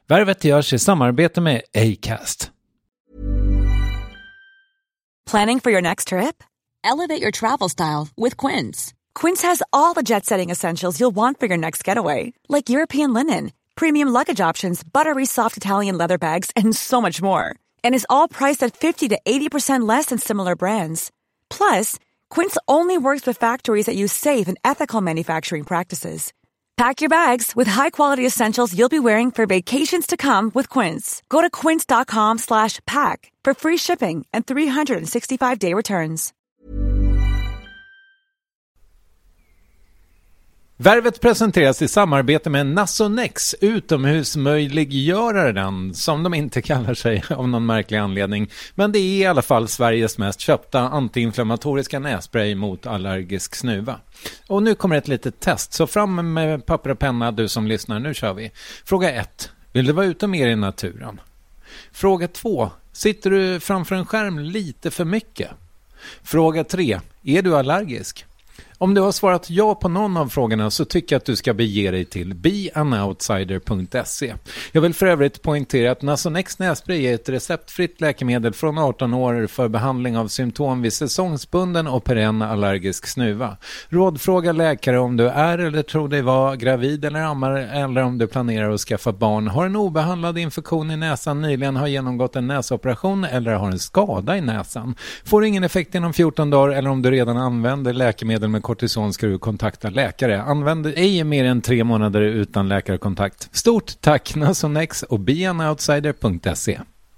Värvet görs i samarbete med Acast. Planning for your next trip? Elevate your travel style with Quince. Quince has all the jet-setting essentials you'll want for your next getaway, like European linen, premium luggage options, buttery soft Italian leather bags, and so much more. And is all priced at 50 to 80% less than similar brands. Plus, Quince only works with factories that use safe and ethical manufacturing practices. Pack your bags with high-quality essentials you'll be wearing for vacations to come with Quince. Go to quince.com/pack for free shipping and 365-day returns. Värvet presenteras i samarbete med Nasonex, utomhusmöjliggöraren, som de inte kallar sig av någon märklig anledning. Men det är i alla fall Sveriges mest köpta antiinflammatoriska nässpray mot allergisk snuva. Och nu kommer ett litet test, så fram med papper och penna du som lyssnar, nu kör vi. Fråga 1. Vill du vara ute mer i naturen? Fråga 2. Sitter du framför en skärm lite för mycket? Fråga 3. Är du allergisk? Om du har svarat ja på någon av frågorna så tycker jag att du ska bege dig till beanoutsider.se. Jag vill för övrigt poängtera att Nasonex nässpray är ett receptfritt läkemedel från 18 år för behandling av symptom vid säsongsbunden och perenn allergisk snuva. Rådfråga läkare om du är eller tror dig vara gravid eller ammar, eller om du planerar att skaffa barn, har en obehandlad infektion i näsan, nyligen har genomgått en näsoperation eller har en skada i näsan. Får ingen effekt inom 14 dagar eller om du redan använder läkemedel med kortison ska du kontakta läkare. Använd ej mer än 3 månader utan läkarkontakt. Stort tack Nasonex och beanoutsider.se.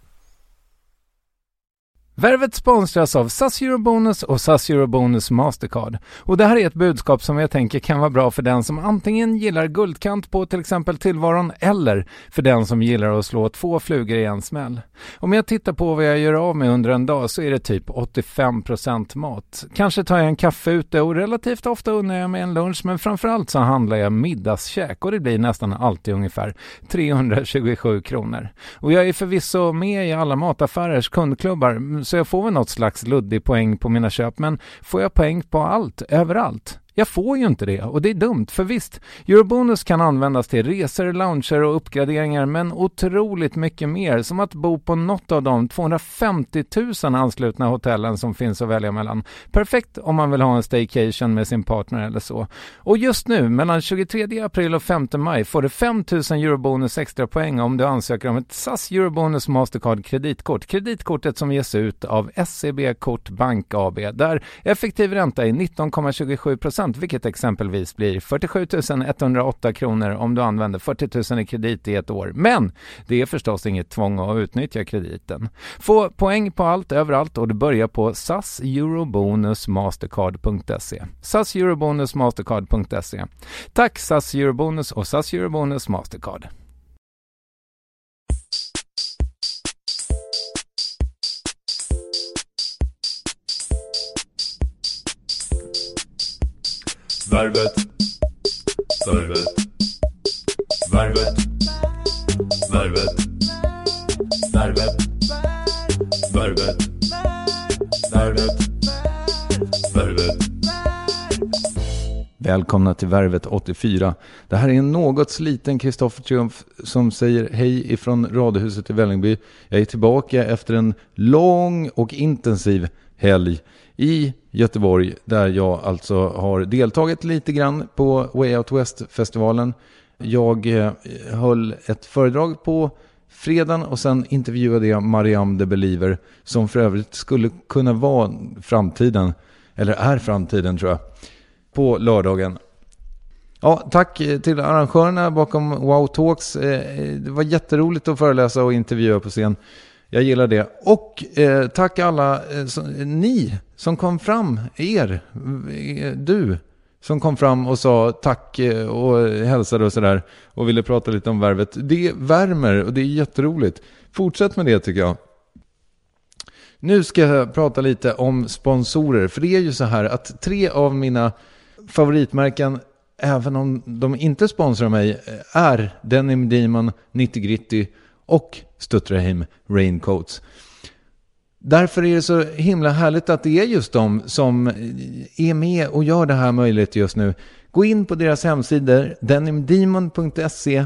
Värvet sponsras av SAS Eurobonus och SAS Eurobonus Mastercard. Och det här är ett budskap som jag tänker kan vara bra för den som antingen gillar guldkant på till exempel tillvaron eller för den som gillar att slå 2 flugor i en smäll. Om jag tittar på vad jag gör av med under en dag så är det typ 85% mat. Kanske tar jag en kaffe ute och relativt ofta unnar jag mig en lunch, men framförallt så handlar jag middagskäk och det blir nästan alltid ungefär 327 kronor. Och jag är förvisso med i alla mataffärers kundklubbar så jag får väl något slags luddig poäng på mina köp, men får jag poäng på allt, överallt? Jag får ju inte det och det är dumt, för visst, Eurobonus kan användas till resor, lounger och uppgraderingar, men otroligt mycket mer, som att bo på något av de 250 000 anslutna hotellen som finns att välja mellan. Perfekt om man vill ha en staycation med sin partner eller så. Och just nu, mellan 23 april och 5 maj, får du 5 000 Eurobonus extra poäng om du ansöker om ett SAS Eurobonus Mastercard kreditkort. Kreditkortet som ges ut av SEB Kort Bank AB, där effektiv ränta är 19,27%. Vilket exempelvis blir 47 108 kronor om du använder 40 000 i kredit i ett år. Men det är förstås inget tvång att utnyttja krediten. Få poäng på allt överallt och du börjar på saseurobonusmastercard.se. saseurobonusmastercard.se. Tack SAS Eurobonus och SAS Eurobonus Mastercard. Värvet, värvet, värvet, värvet, värvet, värvet, värvet, värvet. Välkomna till Värvet 84. Det här är en något sliten Kristoffer Triumf som säger hej ifrån Radiohuset i Vällingby. Jag är tillbaka efter en lång och intensiv helg i Göteborg, där jag alltså har deltagit lite grann på Way Out West-festivalen. Jag höll ett föredrag på fredagen och sen intervjuade jag Mariam the Believer, som för övrigt skulle kunna vara framtiden, eller är framtiden tror jag, på lördagen. Ja, tack till arrangörerna bakom Wow Talks. Det var jätteroligt att föreläsa och intervjua på scen. Jag gillar det. Och tack alla ni som kom fram, du som kom fram och sa tack och hälsade och sådär och ville prata lite om Värvet. Det värmer och det är jätteroligt. Fortsätt med det tycker jag. Nu ska jag prata lite om sponsorer, för det är ju så här att 3 av mina favoritmärken, även om de inte sponsrar mig, är Denim Demon, Nitty Gritty och Stutterheim Raincoats. Därför är det så himla härligt att det är just de som är med och gör det här möjligt just nu. Gå in på deras hemsidor denimdemon.se,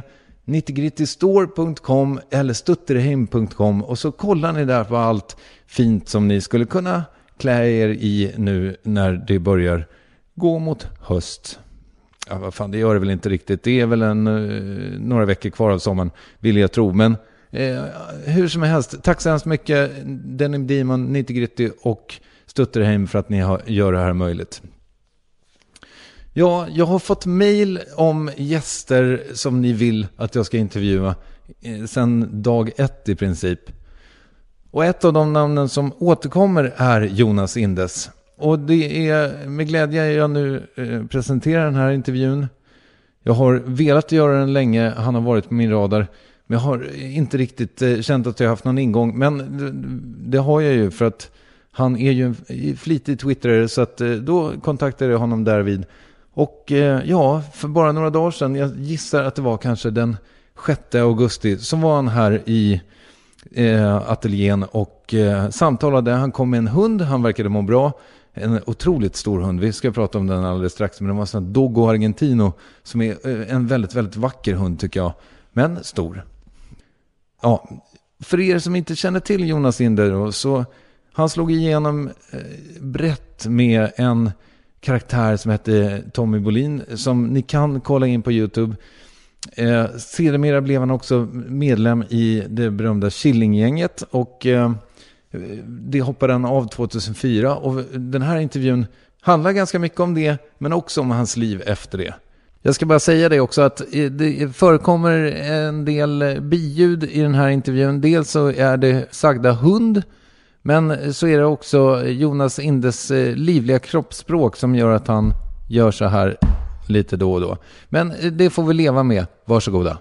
nittigrittistore.com eller stutterheim.com och så kollar ni där på allt fint som ni skulle kunna klä er i nu när det börjar gå mot höst. Ja, vad fan, det gör det väl inte riktigt. Det är väl några veckor kvar av sommaren, vill jag tro. Men hur som helst, tack så hemskt mycket Denim Demon, Nitty-Gritty och Stutterheim för att ni gör det här möjligt. Ja, jag har fått mejl om gäster som ni vill att jag ska intervjua sedan dag 1 i princip. Och ett av de namnen som återkommer är Jonas Indes. Och det är med glädje jag nu presenterar den här intervjun. Jag har velat göra den länge, han har varit på min radar. Men jag har inte riktigt känt att jag har haft någon ingång. Men det har jag ju för att han är ju en flitig twittrare, så att då kontaktade jag honom därvid. Och ja, för bara några dagar sedan, jag gissar att det var kanske den 6 augusti, så var han här i ateljén och samtalade. Han kom med en hund, han verkade må bra. En otroligt stor hund, vi ska prata om den alldeles strax. Men det var en sån Dogo Argentino som är en väldigt, väldigt vacker hund tycker jag. Men stor. Ja, för er som inte känner till Jonas Inder så han slog igenom brett med en karaktär som hette Tommy Bolin som ni kan kolla in på YouTube. Sedermera blev han också medlem i det berömda Killinggänget och det hoppade han av 2004 och den här intervjun handlar ganska mycket om det men också om hans liv efter det. Jag ska bara säga det också att det förekommer en del biljud i den här intervjun. Dels så är det sagda hund, men så är det också Jonas Indes livliga kroppsspråk som gör att han gör så här lite då och då. Men det får vi leva med. Varsågoda.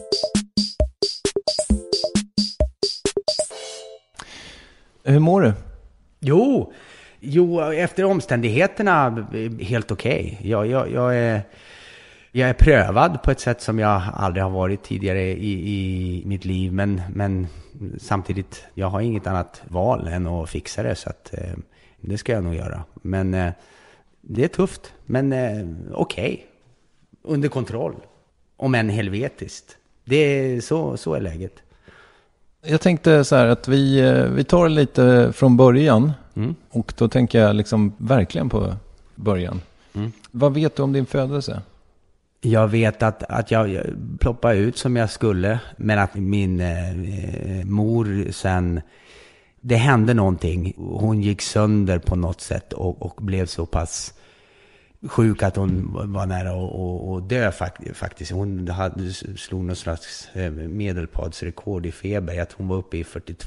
Hur mår du? Jo, efter omständigheterna helt okej. Jag är prövad på ett sätt som jag aldrig har varit tidigare i mitt liv. Men samtidigt, jag har inget annat val än att fixa det. Så att, det ska jag nog göra. Men det är tufft. Men okej. Under kontroll. Om än helvetiskt. Det är så är läget. Jag tänkte så här att vi tar lite från början. Och då tänker jag liksom verkligen på början. Vad vet du om din födelse? Jag vet att jag ploppade ut som jag skulle. Men att min mor sen... Det hände någonting. Hon gick sönder på något sätt och blev så pass sjuk att hon var nära att dö faktiskt. Hon slog någon slags medelpadsrekord i feber. Att hon var uppe i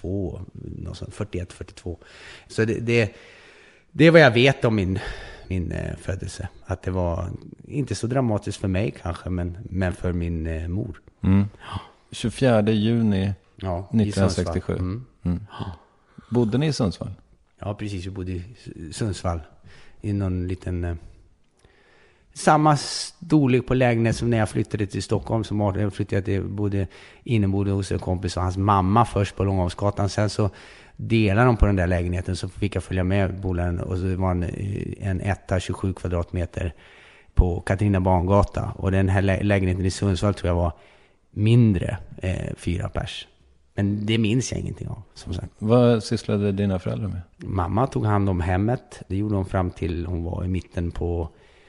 41-42. Så det är vad jag vet om min födelse. Att det var inte så dramatiskt för mig kanske, men för min mor. 24 juni 1967. Bodde ni i Sundsvall? Ja, precis. Vi bodde i Sundsvall. I någon liten... samma storlek på lägenhet som när jag flyttade till Stockholm. Som jag flyttade till innebodde hos en kompis och hans mamma först på Långholmsgatan. Sen så delade de på den där lägenheten, så fick jag följa med bolaren. Och så var en etta 27 kvadratmeter på Katarina Bangata. Och den här lägenheten i Sundsvall tror jag var mindre 4 pers. Men det minns jag ingenting av, som sagt. Vad sysslade dina föräldrar med? Mamma tog hand om hemmet. Det gjorde hon fram till hon var i mitten på...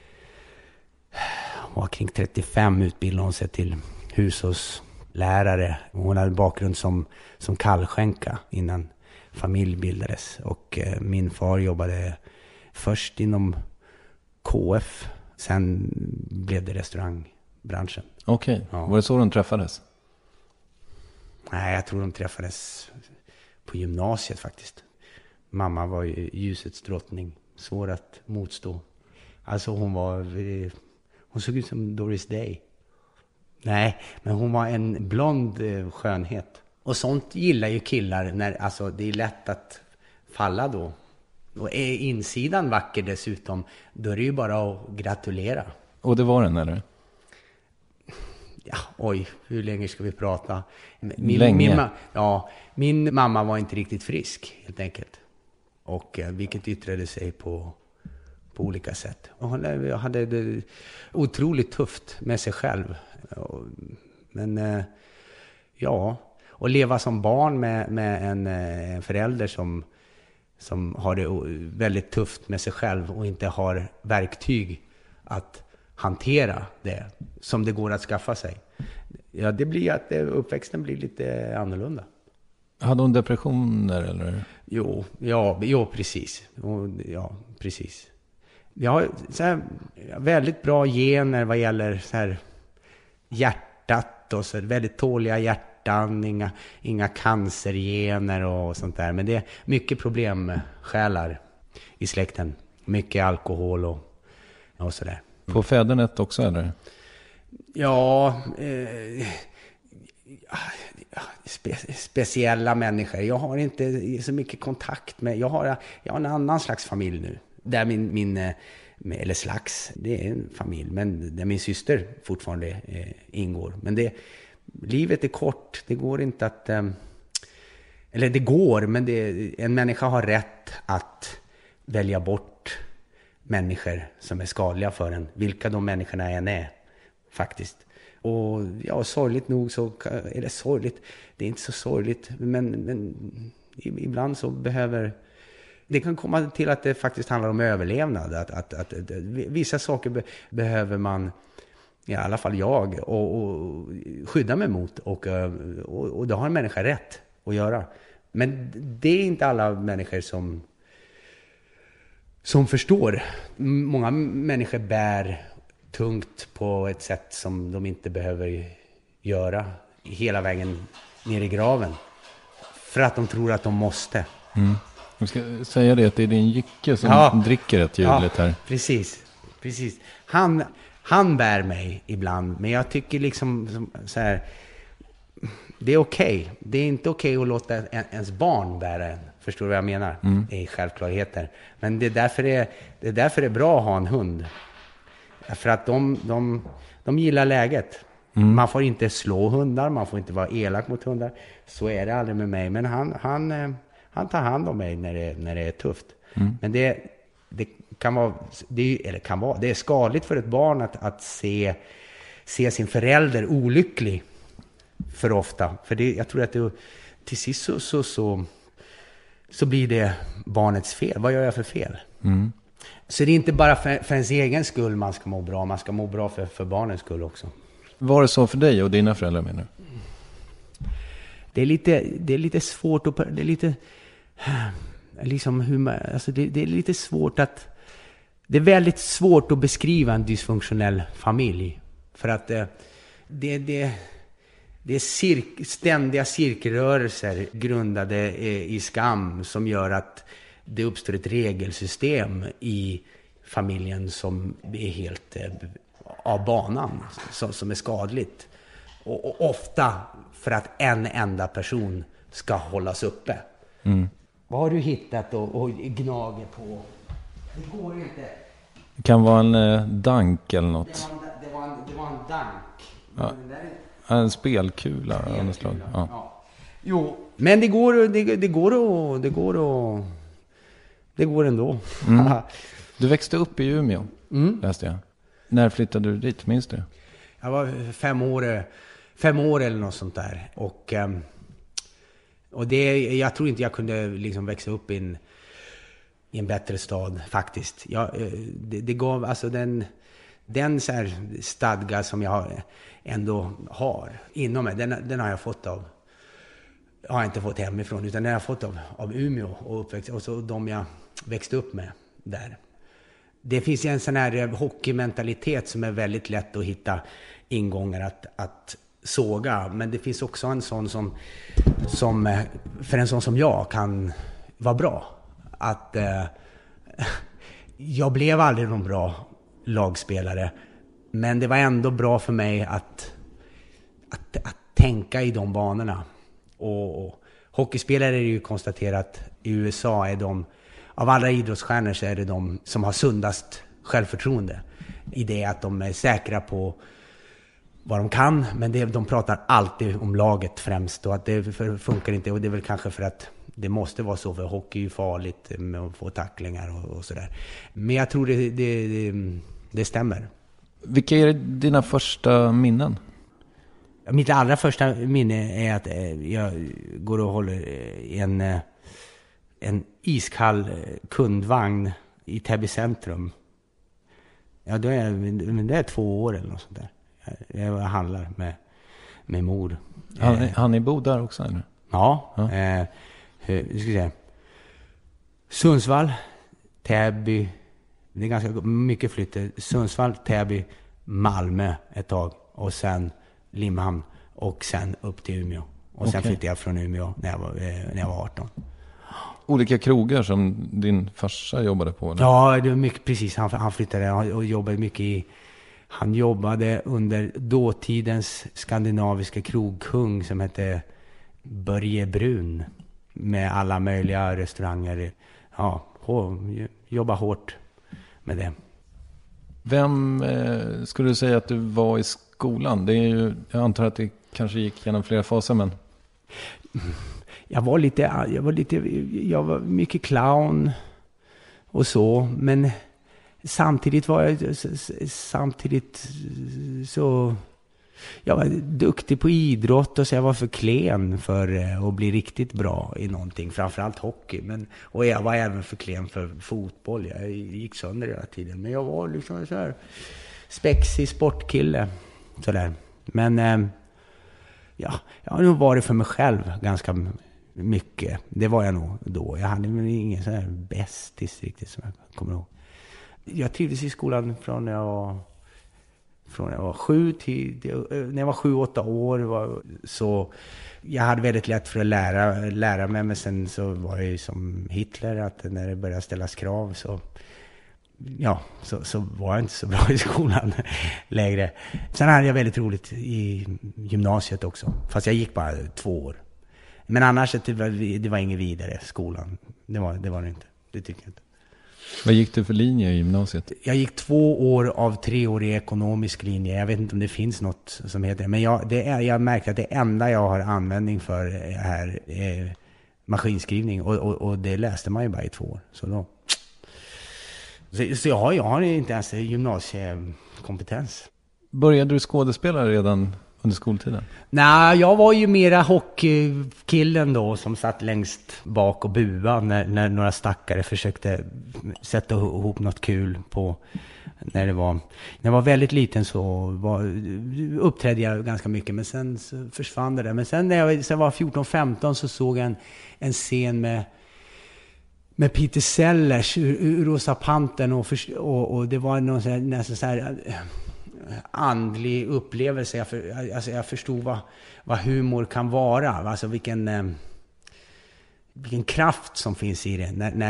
Hon var kring 35, utbildade hon sig till hushållslärare. Hon hade bakgrund som kallskänka innan familj bildades. Och min far jobbade först inom KF. Sen blev det restaurangbranschen. Okej. Ja. Var det så de träffades? Nej, jag tror de träffades på gymnasiet faktiskt. Mamma var ju ljusets drottning. Svår att motstå. Alltså hon såg ut som Doris Day. Nej, men hon var en blond skönhet. Och sånt gillar ju killar. Alltså det är lätt att falla då. Och är insidan vacker dessutom, då är det ju bara att gratulera. Och det var den, eller? Ja, oj, hur länge ska vi prata? Min mamma var inte riktigt frisk, helt enkelt. Och vilket yttrade sig på olika sätt. Och hon hade det otroligt tufft med sig själv. Men ja, och leva som barn med en förälder som har det väldigt tufft med sig själv och inte har verktyg att hantera det som det går att skaffa sig. Ja, det blir att uppväxten blir lite annorlunda. Hade hon depressioner eller? Jo, precis. Ja, precis. Jag har så här, väldigt bra gener vad gäller så här hjärtat och så väldigt tåliga hjärtan, inga cancergener och sånt där. Men det är mycket problemsjälar i släkten. Mycket alkohol och sådär. På fädernet också eller? Ja, speciella människor. Jag har inte så mycket kontakt med. Jag har en annan slags familj nu. Där eller slags, det är en familj. Men där min syster fortfarande ingår. Men livet är kort. Det går inte att... Eller det går, men en människa har rätt att välja bort människor som är skadliga för en. Vilka de människorna än är, faktiskt. Och ja, sorgligt nog så... Eller sorgligt, det är inte så sorgligt. Men ibland så behöver... Det kan komma till att det faktiskt handlar om överlevnad. Att vissa saker behöver man, i alla fall jag, och skydda mig mot. Och det har en människa rätt att göra. Men det är inte alla människor som förstår. Många människor bär tungt på ett sätt som de inte behöver göra hela vägen ner i graven. För att de tror att de måste. Mm. Jag ska säga det att det är din jycke som dricker rätt ljudligt här. Precis. Han bär mig ibland, men jag tycker liksom så här, det är okej. Det är inte okej att låta ens barn bära en. Förstår du vad jag menar? Mm. Det är självklarheter. Men det är därför det är bra att ha en hund. För att de gillar läget. Mm. Man får inte slå hundar, man får inte vara elak mot hundar. Så är det aldrig med mig. Men han tar hand om mig när det är tufft. Mm. Men det är skadligt för ett barn att se sin förälder olycklig för ofta. För jag tror att till sist så blir det barnets fel. Vad gör jag för fel? Mm. Så det är inte bara för ens egen skull man ska må bra. Man ska må bra för barnens skull också. Var det så för dig och dina föräldrar, menar du? Det är lite svårt att... Det är lite... Liksom det är lite svårt att... Det är väldigt svårt att beskriva en dysfunktionell familj. För att det är ständiga cirkelrörelser grundade i skam som gör att det uppstår ett regelsystem i familjen som är helt av banan, som är skadligt. Och ofta för att en enda person ska hållas uppe. Mm. Vad har du hittat och gnager på? Det går inte. Det kan vara en dank eller något. Det var en dank. Ja. En spelkula av något slag. Ja. Jo, men det går ändå. Mm. Du växte upp i Umeå, läste jag. När flyttade du dit, minns du? Jag var 5 år eller något sånt där. Och jag tror inte jag kunde liksom växa upp i en bättre stad faktiskt. Det gav alltså den så här stadga som jag ändå har inom mig. Den har jag fått av... Jag har inte fått hemifrån, utan den har jag fått av Umeå och uppväxt. Och så de jag växte upp med där. Det finns en sån här hockeymentalitet som är väldigt lätt att hitta ingångar att såga. Men det finns också en sån som för en sån som jag kan vara bra. Att jag blev aldrig någon bra lagspelare. Men det var ändå bra för mig att tänka i de banorna. Och hockeyspelare är ju konstaterat i USA är de, av alla idrottsstjärnor så är det de som har sundast självförtroende. I det att de är säkra på vad de kan, men de pratar alltid om laget främst och att det funkar inte, och det är väl kanske för att det måste vara så, för hockey är farligt med att få tacklingar och sådär. Men jag tror det stämmer. Vilka är dina första minnen? Mitt allra första minne är att jag går och håller en iskall kundvagn i Täby centrum. Ja, det är 2 år eller något sånt där. Jag handlar med mor. Han ni bo där också eller? Ja. Vi ska se. Sundsvall, Täby. Det är ganska mycket flytt. Sundsvall, Täby, Malmö ett tag. Och sen Limhamn. Och sen upp till Umeå. Och sen flyttade jag från Umeå när jag var 18. Olika krogar som din farsa jobbade på? Eller? Ja, det var mycket, precis. Han flyttade och jobbade mycket han jobbade under dåtidens skandinaviska krogkung som hette Börje Brun. Med alla möjliga restauranger. Ja, jobba hårt med det. Vem skulle du säga att du var i skolan? Det är ju, jag antar att det kanske gick genom flera faser, men... Jag var mycket clown och så, men samtidigt så jag var duktig på idrott och så jag var för klen för att bli riktigt bra i någonting, framförallt hockey, och jag var även för klen för fotboll. Jag gick sönder hela tiden, men jag var liksom så här spexig sportkille så där. Men jag har nog varit för mig själv ganska mycket. Det var jag nog då. Jag hade väl ingen sån här bästis riktigt som jag kommer ihåg. Jag trivdes i skolan från när jag var 7 till när jag var 7-8 år. Så jag hade väldigt lätt för att lära mig, men sen så var jag ju som Hitler, att när det började ställas krav så var jag inte så bra i skolan längre. Sen hade jag väldigt roligt i gymnasiet också. Fast jag gick bara 2 år. Men annars det var ingen vidare skolan. Det var det inte. Det tycker jag inte. Vad gick du för linje i gymnasiet? Jag gick 2 år av 3-årig ekonomisk linje. Jag vet inte om det finns något som heter det. Men jag märkte att det enda jag har användning för här är maskinskrivning. Och det läste man ju bara i 2 år. Så jag har inte ens gymnasiekompetens. Började du skådespela redan under skoltiden? Nej, jag var ju mera hockeykillen då som satt längst bak och bua när några stackare försökte sätta ihop något kul på när jag var väldigt liten så uppträdde jag ganska mycket, men sen så försvann det där. Men sen när jag var 14-15 så såg jag en scen med Peter Sellers ur Rosa Pantern och det var någon nästan så här andlig upplevelse. Jag förstod vad humor kan vara, alltså vilken kraft som finns i det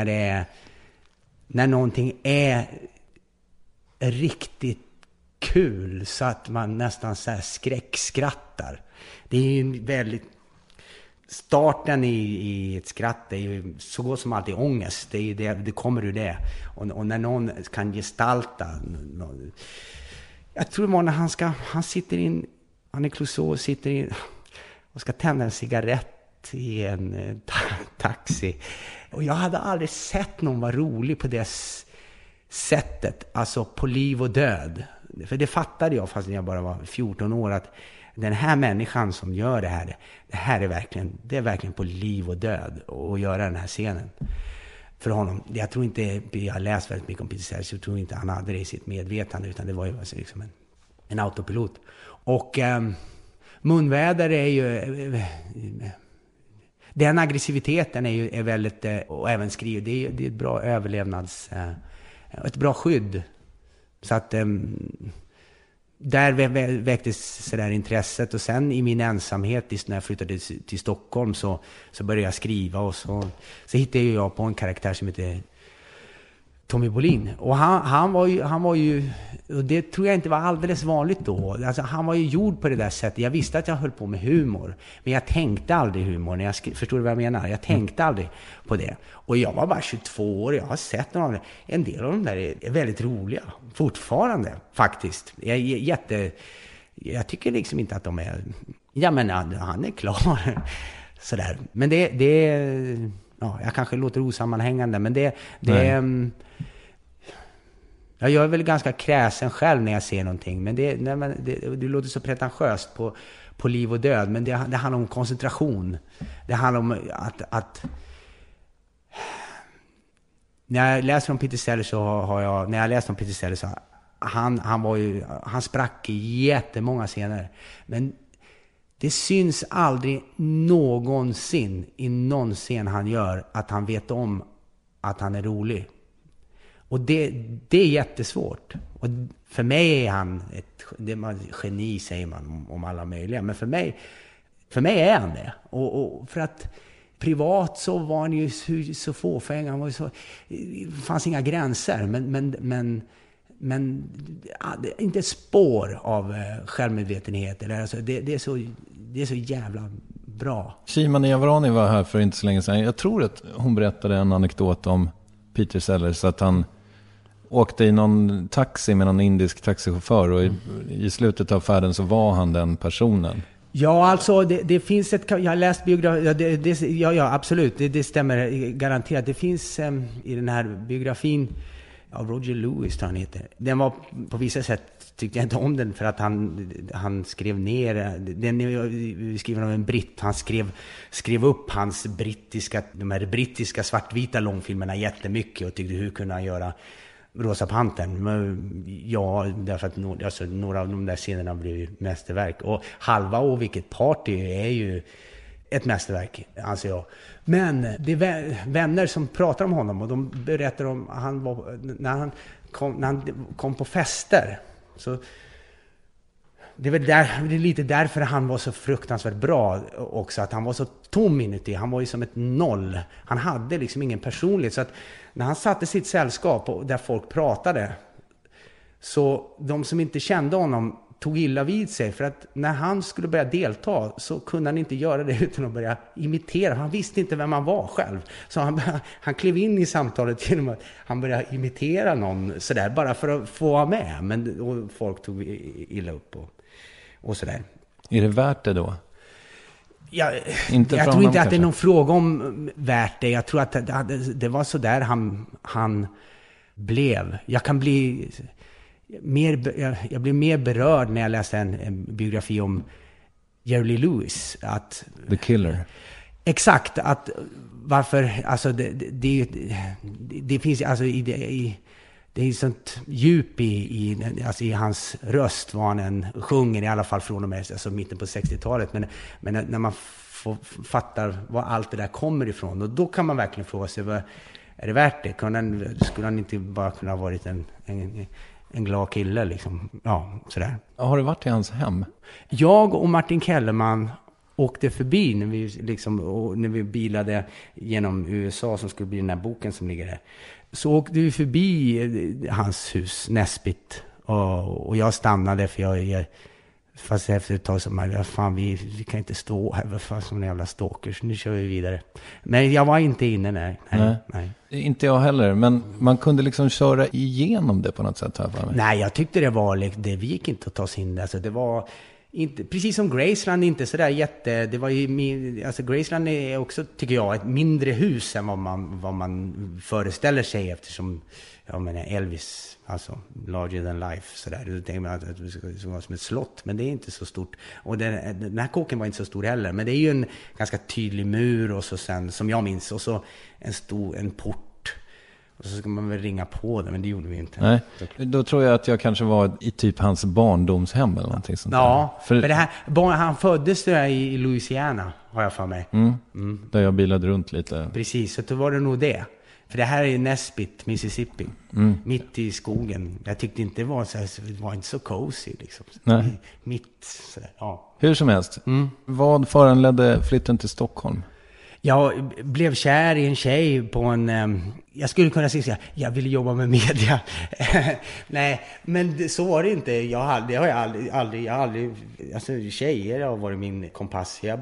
när någonting är riktigt kul så att man nästan så här skräckskrattar. Det är ju väldigt starten i ett skratt är ju så gott som alltid ångest. Det kommer ur det. Och när någon kan gestalta jag tror det var när han är Clouseau, sitter in och ska tända en cigarett i en taxi. Och jag hade aldrig sett någon vara rolig på det sättet, alltså på liv och död. För det fattade jag fast när jag bara var 14 år, att den här människan som gör det här är verkligen på liv och död att göra den här scenen. För honom, jag tror inte, jag har läst väldigt mycket om Peter Sellers, jag tror inte han hade det i sitt medvetande, utan det var ju alltså liksom en autopilot. Och munväder är ju, den aggressiviteten är väldigt, och även skriv, det är ett bra ett bra skydd. Så att där väcktes så där intresset, och sen i min ensamhet när jag flyttade till Stockholm så började jag skriva, och så hittade jag på en karaktär som heter Tommy Bolin, och han var ju, och det tror jag inte var alldeles vanligt då. Alltså, han var ju gjord på det där sättet. Jag visste att jag höll på med humor, men jag tänkte aldrig humor när jag förstår du vad jag menar? Jag tänkte aldrig på det. Och jag var bara 22 år, jag har sett en del av dem där är väldigt roliga fortfarande faktiskt. Jag tycker liksom inte att de är, ja men han är klar sådär. Men jag kanske låter osammanhängande, men jag gör väl ganska kräsen själv när jag ser någonting, men det låter så pretentiöst på liv och död, men det handlar om koncentration. Det handlar om att när jag läser om Peter Sellers så han sprack i jättemånga scener, men det syns aldrig någonsin i någon scen han gör att han vet om att han är rolig. Och det är jättesvårt. Och för mig är han ett geni, säger man om alla möjliga. Men för mig är han det. Och för att privat så var han ju så fåfäng. Han var ju så, det fanns inga gränser. Men inte ett spår av självmedvetenhet. Eller, alltså, det är så jävla bra. Shima Niavarani var här för inte så länge sedan. Jag tror att hon berättade en anekdot om Peter Sellers, att han åkte i någon taxi med någon indisk taxichaufför, och i slutet av färden så var han den personen. Ja, alltså det finns jag har läst biografi, ja absolut, det stämmer garanterat. Det finns i den här biografin av Roger Lewis, tror han heter. Den var på vissa sätt, tyckte jag inte om den, för att han skrev ner den är skriven av en britt. Han skrev upp de här brittiska svartvita långfilmerna jättemycket och tyckte hur kunde han göra Rosa Pantern. Men, ja, därför att några av de där scenerna blev ju mästerverk. Och Halva och Vilket party är ju ett mästerverk, anser jag. Men det är vänner som pratar om honom, och de berättar om när han kom på fester. Så det är lite därför han var så fruktansvärt bra också, att han var så tom inuti. Han var ju som ett noll. Han hade liksom ingen personlighet, så att när han satte sitt sällskap och där folk pratade, så de som inte kände honom tog illa vid sig, för att när han skulle börja delta så kunde han inte göra det utan att börja imitera. Han visste inte vem han var själv. Så han klev in i samtalet genom att han började imitera någon sådär, bara för att få vara med. Och folk tog illa upp och sådär. Är det värt det då? Jag tror inte att det är någon fråga om värt det. Jag tror att det var så där han blev. Jag blev mer berörd när jag läste en biografi om Jerry Lee Lewis. The Killer. Exakt. Att varför, alltså det finns alltså det är sånt djup i hans röst, vad han än sjunger, i alla fall från och med alltså mitten på 60-talet. Men när man fattar var allt det där kommer ifrån, och då kan man verkligen fråga sig, är det värt det? Skulle han inte bara kunna ha varit en glad kille liksom? Ja, sådär. Har du varit i hans hem? Jag och Martin Kellerman åkte förbi när vi bilade genom USA, som skulle bli den här boken som ligger där. Så åkte vi förbi hans hus, Nesbitt, och jag stannade, för fast efter ett tag så vi kan inte stå här fast som en jävla stalkers, nu kör vi vidare. Men jag var inte inne, nej. Inte jag heller, men man kunde liksom köra igenom det på något sätt här för mig. Nej, jag tyckte det gick inte att ta sig in där, alltså det var inte, precis som Graceland, inte sådär det var ju, alltså Graceland är också, tycker jag, ett mindre hus än vad man föreställer sig, eftersom jag menar Elvis, alltså larger than life, sådär. Då tänker man att det ska vara som ett slott, men det är inte så stort. Och den här kåken var inte så stor heller, men det är ju en ganska tydlig mur, och så sen, som jag minns, och så en port. Och så ska man väl ringa på det, men det gjorde vi inte. Nej, då tror jag att jag kanske var i typ hans barndomshem eller någonting sånt. Ja, för det här, han föddes där i Louisiana, har jag för mig. Där jag bilade runt lite. Precis, så då var det nog det. För det här är Nesbitt, Mississippi. Mitt i skogen. Jag tyckte inte det var inte så cozy liksom. Nej. Mitt sådär, ja. Hur som helst. Vad föranledde flytten till Stockholm? Jag blev kär i en tjej på jag skulle kunna säga jag ville jobba med media. Nej, men så var det inte. Jag har aldrig alltså tjejer har varit min kompass. Det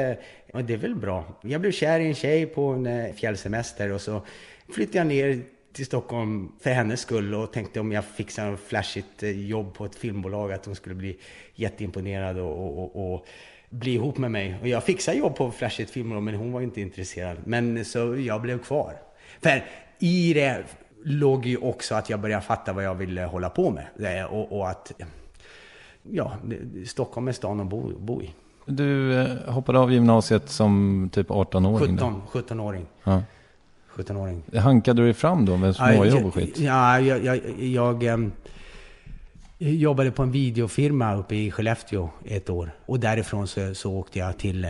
är väl bra. Jag blev kär i en tjej på en fjällsemester, och så flyttade jag ner till Stockholm för hennes skull och tänkte om jag fixade en flashigt jobb på ett filmbolag att hon skulle bli jätteimponerad och bli ihop med mig. Och jag fixade jobb på flashigt filmbolag, men hon var inte intresserad. Men så jag blev kvar. För i det låg ju också att jag började fatta vad jag ville hålla på med. Och att Stockholm är stan att bo i. Du hoppade av gymnasiet som typ 18-åring? 17-åring. Ja. 17-åring. Hankade du dig fram då med småjobb och skit? Ja, jag jobbade på en videofirma uppe i Skellefteå ett år. Och därifrån så åkte jag till...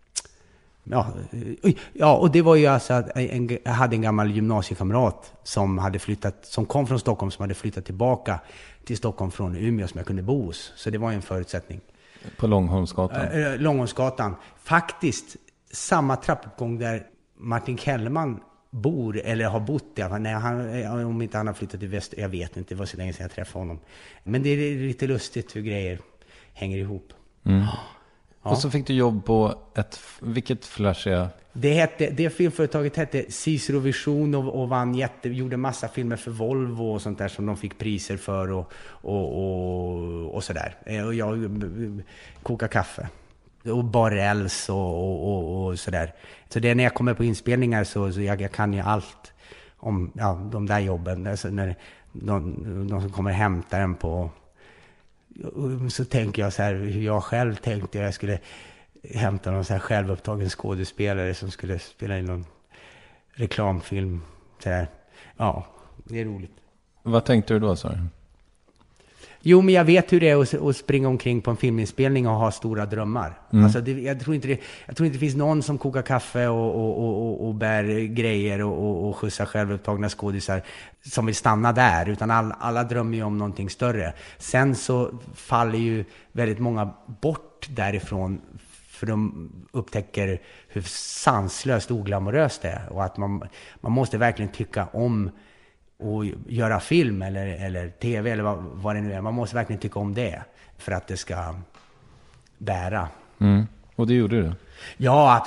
och det var ju alltså att jag hade en gammal gymnasiekamrat som kom från Stockholm, som hade flyttat tillbaka till Stockholm från Umeå, som jag kunde bo hos. Så det var en förutsättning. På Långholmsgatan? Långholmsgatan. Faktiskt samma trappuppgång där Martin Kellerman bor, eller har bott i alla fall. Om inte han har flyttat till väster, jag vet inte, det var så länge sedan jag träffade honom. Men det är lite lustigt hur grejer hänger ihop. Ja. Och så fick du jobb på vilket flashiga? Det filmföretaget hette Cicero Vision och gjorde massa filmer för Volvo och sånt där som de fick priser för och sådär. Och jag kokade kaffe och barrels och sådär. Så det är när jag kommer på inspelningar så jag kan ju allt om de där jobben. Alltså när de som kommer hämta en på... Så tänker jag så här hur jag själv tänkte jag skulle hämta någon så här självupptagen skådespelare som skulle spela in någon reklamfilm. Så här. Ja, det är roligt. Vad tänkte du då, sa du? Jo, men jag vet hur det är att springa omkring på en filminspelning och ha stora drömmar. Alltså jag tror inte det finns någon som kokar kaffe och bär grejer och skjutsar självupptagna skådisar som vill stanna där, utan alla drömmer ju om någonting större. Sen så faller ju väldigt många bort därifrån, för de upptäcker hur sanslöst oglamoröst det är, och att man måste verkligen tycka om och göra film eller tv eller vad det nu är. Man måste verkligen tycka om det för att det ska bära. Och det gjorde du? Ja,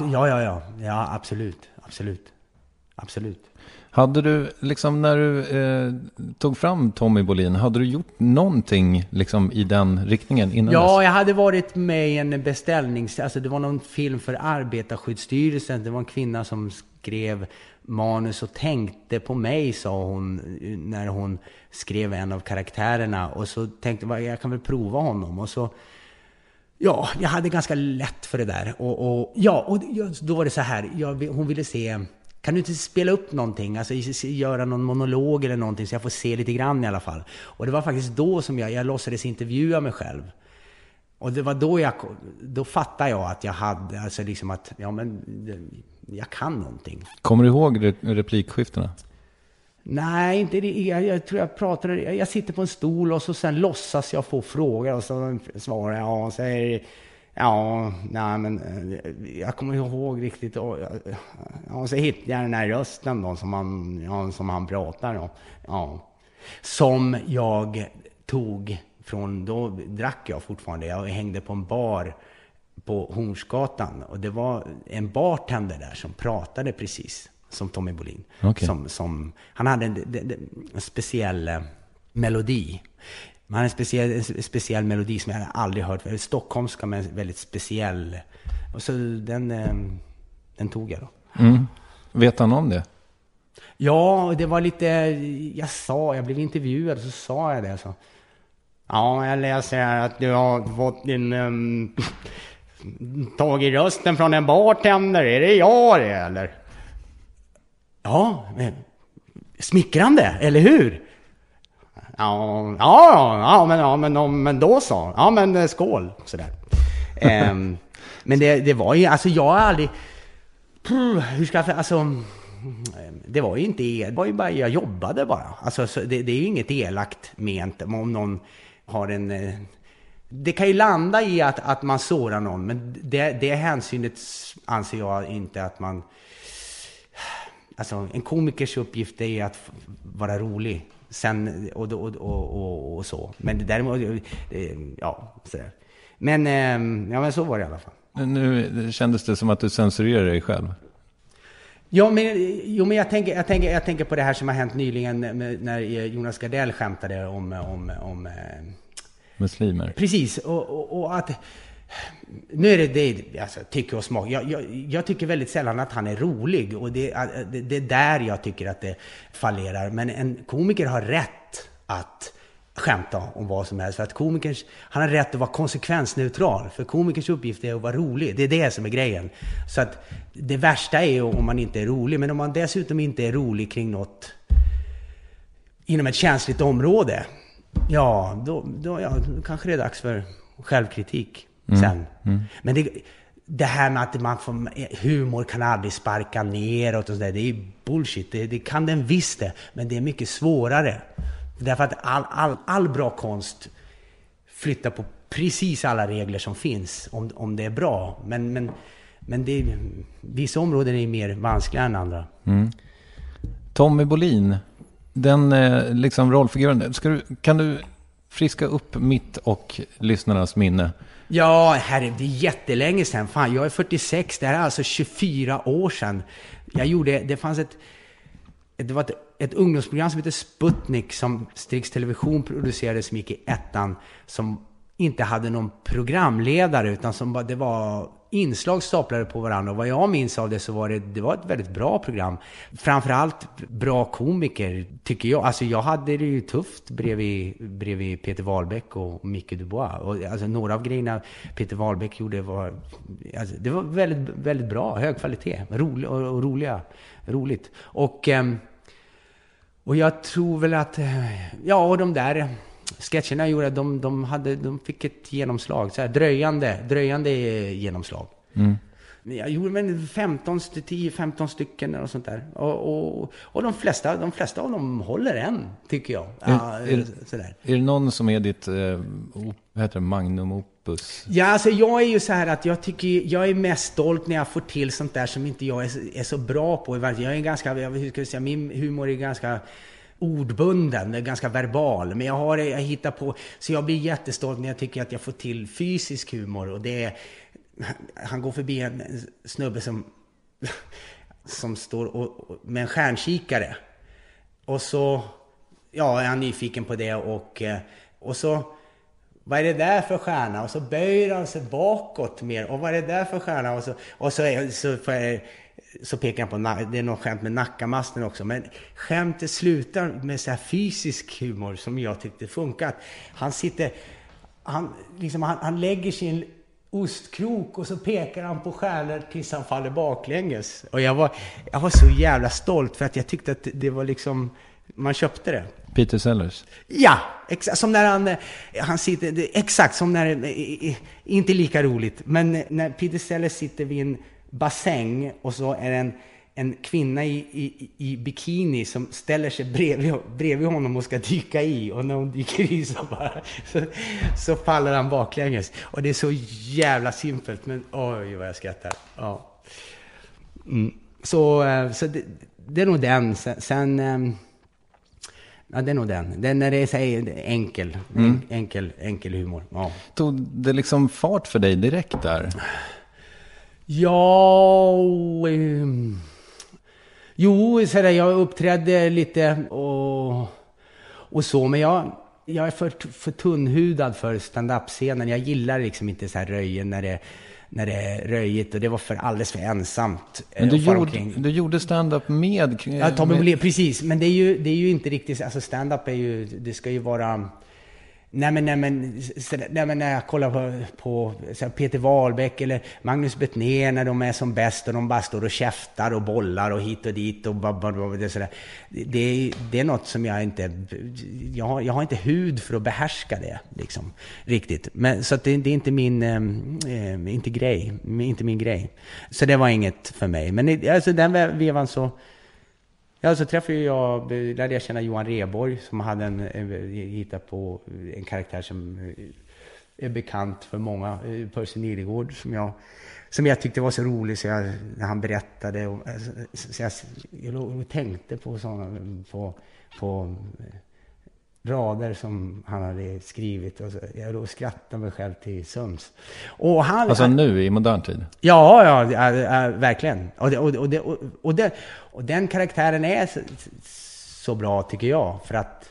absolut. Hade du, liksom när du tog fram Tommy Bolin, hade du gjort någonting liksom i den riktningen innan dess? Ja, jag hade varit med i en alltså det var någon film för Arbetarskyddsstyrelsen. Det var en kvinna som skrev manus och tänkte på mig, sa hon när hon skrev en av karaktärerna, och så tänkte jag kan väl prova honom, och så jag hade ganska lätt för det där och då var det så här, hon ville se, kan du inte spela upp någonting, alltså göra någon monolog eller någonting så jag får se lite grann i alla fall. Och det var faktiskt då som jag låtsades intervjua mig själv. Och det var då fattade jag att jag hade, alltså liksom att jag kan någonting. Kommer du ihåg replikskiftena? Nej, inte det. Jag tror jag sitter på en stol och så sen låtsas jag få frågor och så svarar jag och säger nej men jag kommer ihåg riktigt, och så hittar jag den här rösten då som han pratar om. Ja. Som jag tog från, då drack jag fortfarande. Jag hängde på en bar på Hornsgatan, och det var en bartender där som pratade precis som Tommy Bolin. Okay. Som han hade en speciell melodi. Man hade en speciell melodi som jag aldrig hört. Stockholmska, men väldigt speciell. Och så den tog jag då. Vet han om det? Ja, det var lite... Jag blev intervjuad, så sa jag det. Så. Ja, jag läser här att du har fått din... tagit rösten från en bartender. Är det jag det, eller? Ja, men... smickrande, eller hur? Men då så. Ja, men skål. Sådär. Men det var ju... Alltså, jag har aldrig... hur ska jag... Alltså... Det var ju inte... Det var ju bara... Jag jobbade bara. Alltså, det är ju inget elakt ment om någon har en... Det kan ju landa i att man sårar någon, men det hänsynet anser jag inte att man... Alltså, en komikers uppgift är att vara rolig. Sen och så. Men däremot... sådär. Men så var det i alla fall. Nu kändes det som att du censurerar dig själv. Ja, men jag tänker på det här som har hänt nyligen när Jonas Gardell skämtade om muslimer. Precis, och att nu är det alltså, tycker och smak. Jag tycker väldigt sällan att han är rolig, och det är där jag tycker att det fallerar. Men en komiker har rätt att skämta om vad som helst. För att komikers, han har rätt att vara konsekvensneutral. För komikers uppgift är att vara rolig. Det är det som är grejen. Så att det värsta är ju om man inte är rolig. Men om man dessutom inte är rolig kring något inom ett känsligt område, ja, då kanske det är dags för självkritik sen. Men det här med att humor kan aldrig sparka neråt och sådär, det är bullshit. Det kan den visst det, men det är mycket svårare. Därför att all bra konst flyttar på precis alla regler som finns om det är bra. Men vissa områden är mer vanskliga än andra. Tommy Bolin, den liksom rollfiguren, kan du friska upp mitt och lyssnarnas minne? Ja, det är jättelänge sedan. Fan, jag är 46, det här är alltså 24 år sedan. Det fanns ett ungdomsprogram som heter Sputnik som Strix Television producerade, som gick i ettan, som inte hade någon programledare utan det var inslag staplade på varandra. Och vad jag minns av det så var det var ett väldigt bra program. Framförallt bra komiker tycker jag. Alltså jag hade det ju tufft bredvid Peter Wahlbeck och Micke Dubois. Och alltså några av grejerna Peter Wahlbeck gjorde det var väldigt, väldigt bra, hög kvalitet, roligt. Och jag tror väl att och de där sketcherna gjorde att de fick ett genomslag, så här dröjande genomslag. Jag gjorde väl 10-15 stycken och sånt där. Och de flesta av dem håller än, tycker jag. Sådär. Är det någon som är ditt magnum opus? Ja, alltså jag är ju så här att jag är mest stolt när jag får till sånt där som inte jag är så bra på. Jag är ganska, hur ska jag säga, min humor är ganska ordbunden, ganska verbal, men jag hittar på, så jag blir jättestolt när jag tycker att jag får till fysisk humor. Och det är, han går förbi en snubbe som står med en stjärnkikare, och så är han nyfiken på det, och så, vad är det där för stjärna? Och så böjer han sig bakåt mer, och vad är det där för stjärna? Så pekar han på, det är något skämt med nackamasten också. Men skämtet slutar med så här fysisk humor som jag tyckte funkat. Han lägger sin ostkrok och så pekar han på stjärnor tills han faller baklänges. Och jag var så jävla stolt, för att jag tyckte att det var liksom, man köpte det. Peter Sellers. Ja, exakt som när han sitter, exakt som när, inte lika roligt, men när Peter Sellers sitter vid en bassäng och så är det en kvinna i bikini som ställer sig bredvid honom och ska dyka i, och när hon dyker i så faller han baklänges, och det är så jävla simpelt, men oj vad jag skrattar. Ja. Så det är nog den. Sen det är nog den när det är så enkel humor. Ja. Tog det liksom fart för dig direkt där? Ja, så där, jag uppträdde lite och så, men jag är för tunnhudad för stand-up-scenen. Jag gillar liksom inte så här röjen när det är röjigt, och det var alldeles för ensamt. Men du gjorde stand-up med... Ja, Tommy Bolin, precis. Men det är ju inte riktigt... Alltså stand-up är ju... Det ska ju vara... Nej men när jag kollar på Peter Wahlbeck eller Magnus Bettner när de är som bäst och de bara står och käftar och bollar och hit och dit och det sådär. Det är något som jag inte... Jag har inte hud för att behärska det liksom, riktigt. Men, så att det är inte inte min grej. Så det var inget för mig. Men alltså den vevan så... Ja, så lärde jag känna Johan Rheborg som hade hittat på en karaktär som är bekant för många, Percy Nilegård, som jag tyckte var så rolig, så när han berättade, så jag tänkte på sådana på rader som han hade skrivit, och så jag skrattade mig själv till sömns. Och nu i modern tid? Ja, verkligen. Och den karaktären är så bra, tycker jag, för att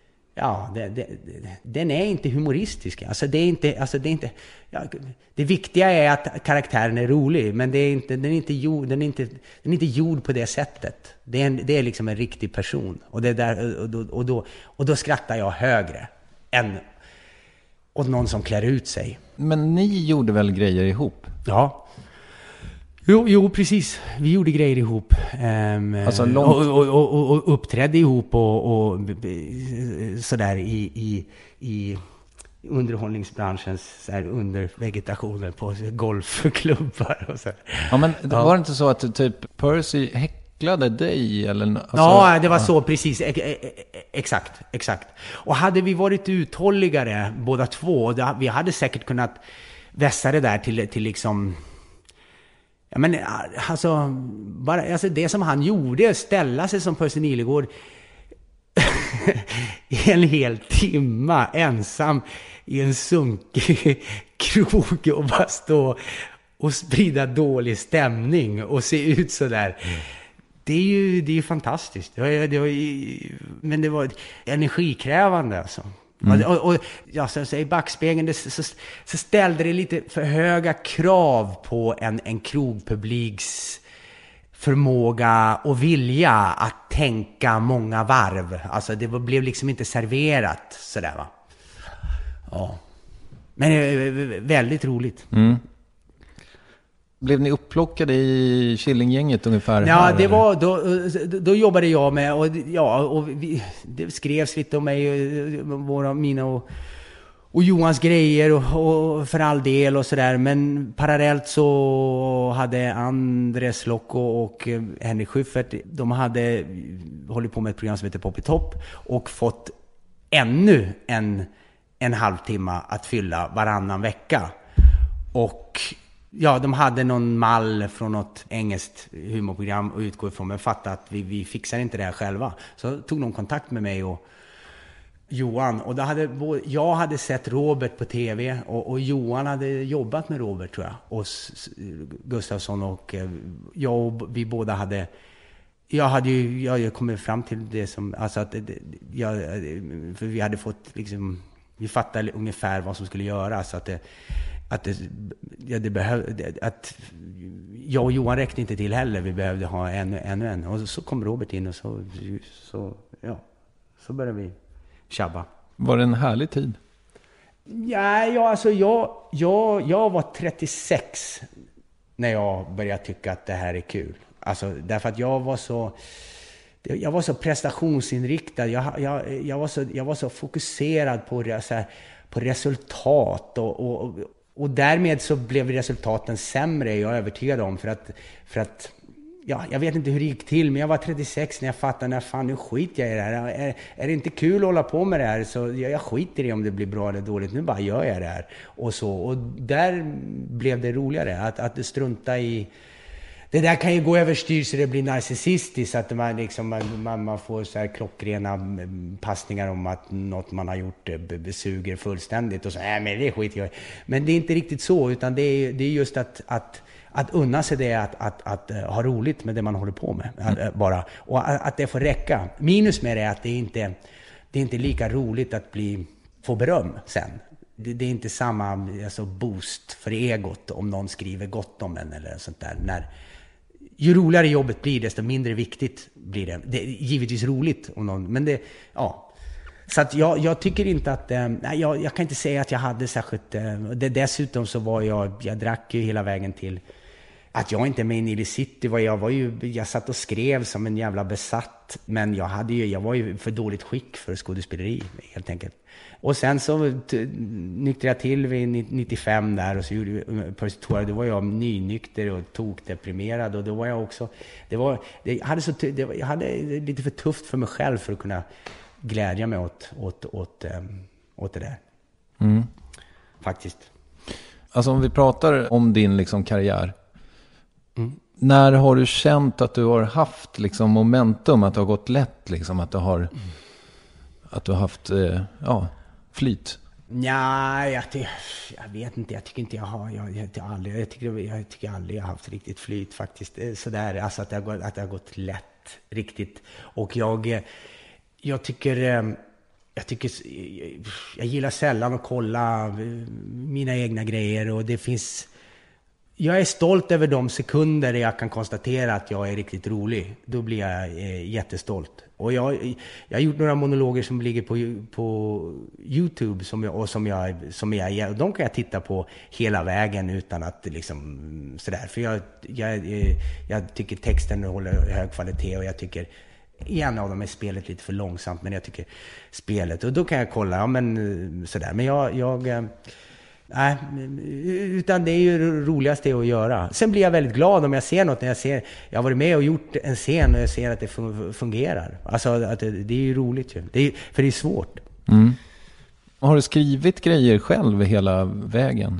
den är inte humoristisk. Alltså det är inte det viktiga är att karaktären är rolig, men den är inte gjord på det sättet. Det är liksom en riktig person, och det där, och då skrattar jag högre än åt någon som klär ut sig. Men ni gjorde väl grejer ihop? Ja. Jo, precis. Vi gjorde grejer ihop. Alltså och uppträdde ihop och sådär i underhållningsbranschens så här, under vegetationen på golfklubbar och så. Ja, men var det inte så att typ Percy häcklade dig? Eller, alltså, ja, det var så, precis. Exakt. Och hade vi varit uthålligare båda två, vi hade säkert kunnat vässa det där till liksom... Ja, men alltså, alltså det som han gjorde, ställa sig som Percy Nilegård i en hel timma ensam i en sunkig krog och bara stå och sprida dålig stämning och se ut så där. Det är ju fantastiskt. Men det var energikrävande alltså. Och ja, så i backspegeln så ställde det lite för höga krav på en krogpubliks förmåga och vilja att tänka många varv. Alltså det blev liksom inte serverat sådär, va. Ja. Men det är väldigt roligt. Mm. Blev ni upplockade i Killinggänget ungefär? Ja, här, det var då jobbade jag med, och det skrevs lite om mig, mina och Johans grejer och för all del och sådär. Men parallellt så hade Andres Lokko och Henrik Schyffert, de hade hållit på med ett program som heter Pop i Topp och fått ännu en halvtimme att fylla varannan vecka. Och ja, de hade någon mall från något engelskt humorprogram att utgå ifrån, men fattade att vi fixar inte det här själva. Så tog de kontakt med mig och Johan, och jag hade sett Robert på tv och Johan hade jobbat med Robert, tror jag, och Gustafsson, och vi båda hade... Jag kommit fram till det som... Alltså att för vi hade fått liksom... Vi fattade ungefär vad som skulle göras, så att jag och Johan räckte inte till heller. Vi behövde ha ännu en. Och så kom Robert in och så började vi tjabba. Var det en härlig tid? Ja, alltså jag var 36 när jag började tycka att det här är kul. Alltså därför att jag var så prestationsinriktad. Jag var så fokuserad på resultat och därmed så blev resultaten sämre, jag är övertygad om, för att ja, jag vet inte hur det gick till, men jag var 36 när jag fattade, nu skiter jag i det här. Är det inte kul att hålla på med det här, så jag skiter i om det blir bra eller dåligt. Nu bara gör jag det här. Och där blev det roligare att strunta i... Det där kan ju gå överstyr så det blir narcissistiskt, att man får så här klockrena passningar om att något man har gjort besuger fullständigt och så, men det är skit jag. Men det är inte riktigt så, utan det är just att unna sig det, att ha roligt med det man håller på med bara, och att det får räcka. Minus med det är att det är inte lika roligt att få beröm sen. Det är inte samma boost för egot om någon skriver gott om en eller sånt där. Ju roligare jobbet blir, desto mindre viktigt blir det. Det är givetvis roligt om någon, men det, ja. Så att jag tycker inte att... jag kan inte säga att jag hade särskilt... dessutom så var jag drack ju hela vägen till att jag inte är med i Nile City. Jag satt och skrev som en jävla besatt, men jag var ju för dåligt skick för skådespeleri, helt enkelt. Och sen så nyktrade jag till vid 95 där, och så gjorde vi Percy Tour. Då var jag nynykter och tokdeprimerad, och då var jag också... Jag hade lite för tufft för mig själv för att kunna glädja mig åt det där. Mm. Faktiskt. Alltså om vi pratar om din liksom karriär. Mm. När har du känt att du har haft liksom momentum, att det har gått lätt, liksom, att du har haft flyt? Ja, jag vet inte. Jag tycker inte jag har. Jag tycker aldrig jag har haft riktigt flyt faktiskt. Sådär, alltså att det har gått lätt riktigt. Och jag tycker jag gillar sällan att kolla mina egna grejer, och det finns jag är stolt över de sekunder där jag kan konstatera att jag är riktigt rolig. Då blir jag jättestolt. Och jag har gjort några monologer som ligger på YouTube som jag de kan jag titta på hela vägen utan att liksom sådär. För jag tycker texten håller hög kvalitet, och jag tycker en av dem är spelet lite för långsamt, men jag tycker spelet, och då kan jag kolla, ja men sådär. Men nej, utan det är ju roligast att göra. Sen blir jag väldigt glad om jag ser något, jag har varit med och gjort en scen och jag ser att det fungerar. Alltså att det är ju roligt ju. För det är svårt. Mm. Har du skrivit grejer själv hela vägen?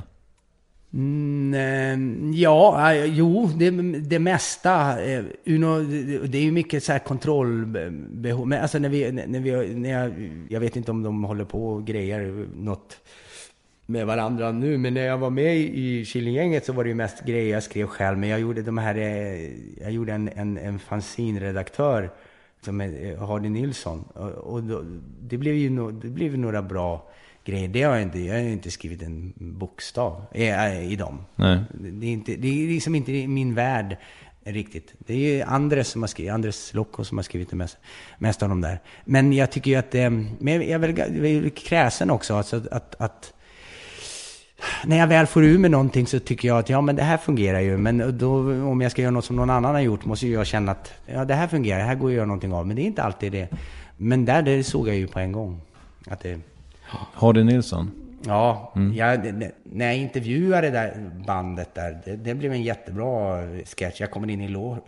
Det mesta. Det är ju mycket så här kontrollbehov. Men alltså jag vet inte om de håller på och grejer något med varandra nu, men när jag var med i Killinggänget så var det ju mest grejer jag skrev själv. Men jag gjorde en fanzinredaktör som är Hardy Nilsson, och det blev några bra grejer. Jag har inte skrivit en bokstav i dem. Nej. Det är liksom inte min värld riktigt. Det är Andres Lokko som har skrivit det mest av dem där. Men jag tycker ju att men jag är väl kräsen också, alltså att när jag väl får ur med någonting så tycker jag att ja, men det här fungerar ju. Men då, om jag ska göra något som någon annan har gjort, måste jag känna att ja, det här fungerar, det här går att göra någonting av. Men det är inte alltid det. Men det såg jag ju på en gång. Att det... Hardy Nilsson? Ja, när jag intervjuade det där bandet där, det blev en jättebra sketch. Jag kommer in i logen.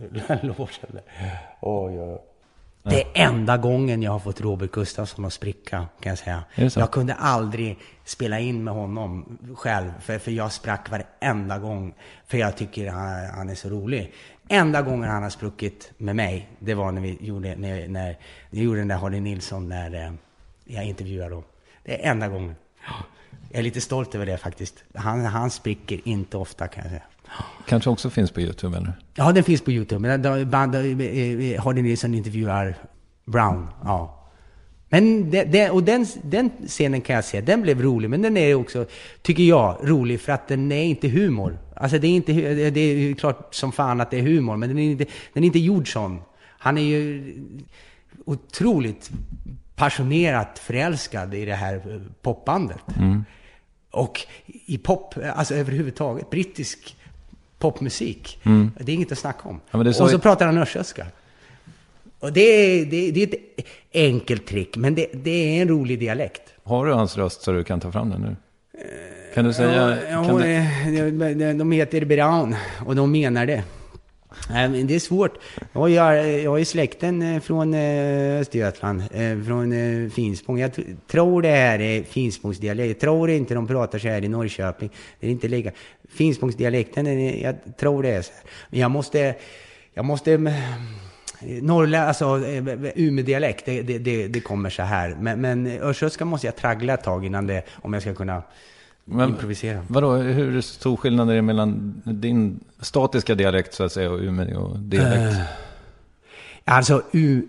Det är enda gången jag har fått Robert Gustafsson att spricka, kan jag säga. Jag kunde aldrig spela in med honom själv, för jag sprack varenda gång, för jag tycker han är så rolig. Enda gången han har spruckit med mig, det var när vi gjorde den där Hardy Nilsson, när jag intervjuade dem. Det är enda gången. Jag är lite stolt över det faktiskt. Han spricker inte ofta, kan jag säga. Kanske också finns på YouTube, eller? Ja, den finns på YouTube. Men Hardy Nilsson intervjuar Brown. Ja. Men den scenen kan jag säga, den blev rolig. Men den är också, tycker jag, rolig för att den är inte humor. Alltså det är klart som fan att det är humor, men den är inte gjord sån. Han är ju otroligt passionerat förälskad i det här popbandet. Mm. Och i pop, alltså överhuvudtaget, brittisk popmusik. Mm. Det är inget att snacka om. Ja, och så pratar han östgötska. Och det är ett enkelt trick, men det är en rolig dialekt. Har du hans röst så du kan ta fram den nu? Kan du säga... De heter Brown och de menar det. Det är svårt. Jag är släkten från Östergötland, från Finspång. Jag tror det här är Finspångsdialekt. Jag tror inte de pratar så här i Norrköping. Det är inte lika. Finspångsdialekten, jag tror det är så här. Men jag måste Norrland, alltså Umeå-dialekt, det kommer så här. Men östgötska måste jag traggla ett tag innan det, om jag ska kunna improvisera. Vadå, hur stor skillnad är det mellan din statiska dialekt så att säga och Umeå-dialekt? Alltså,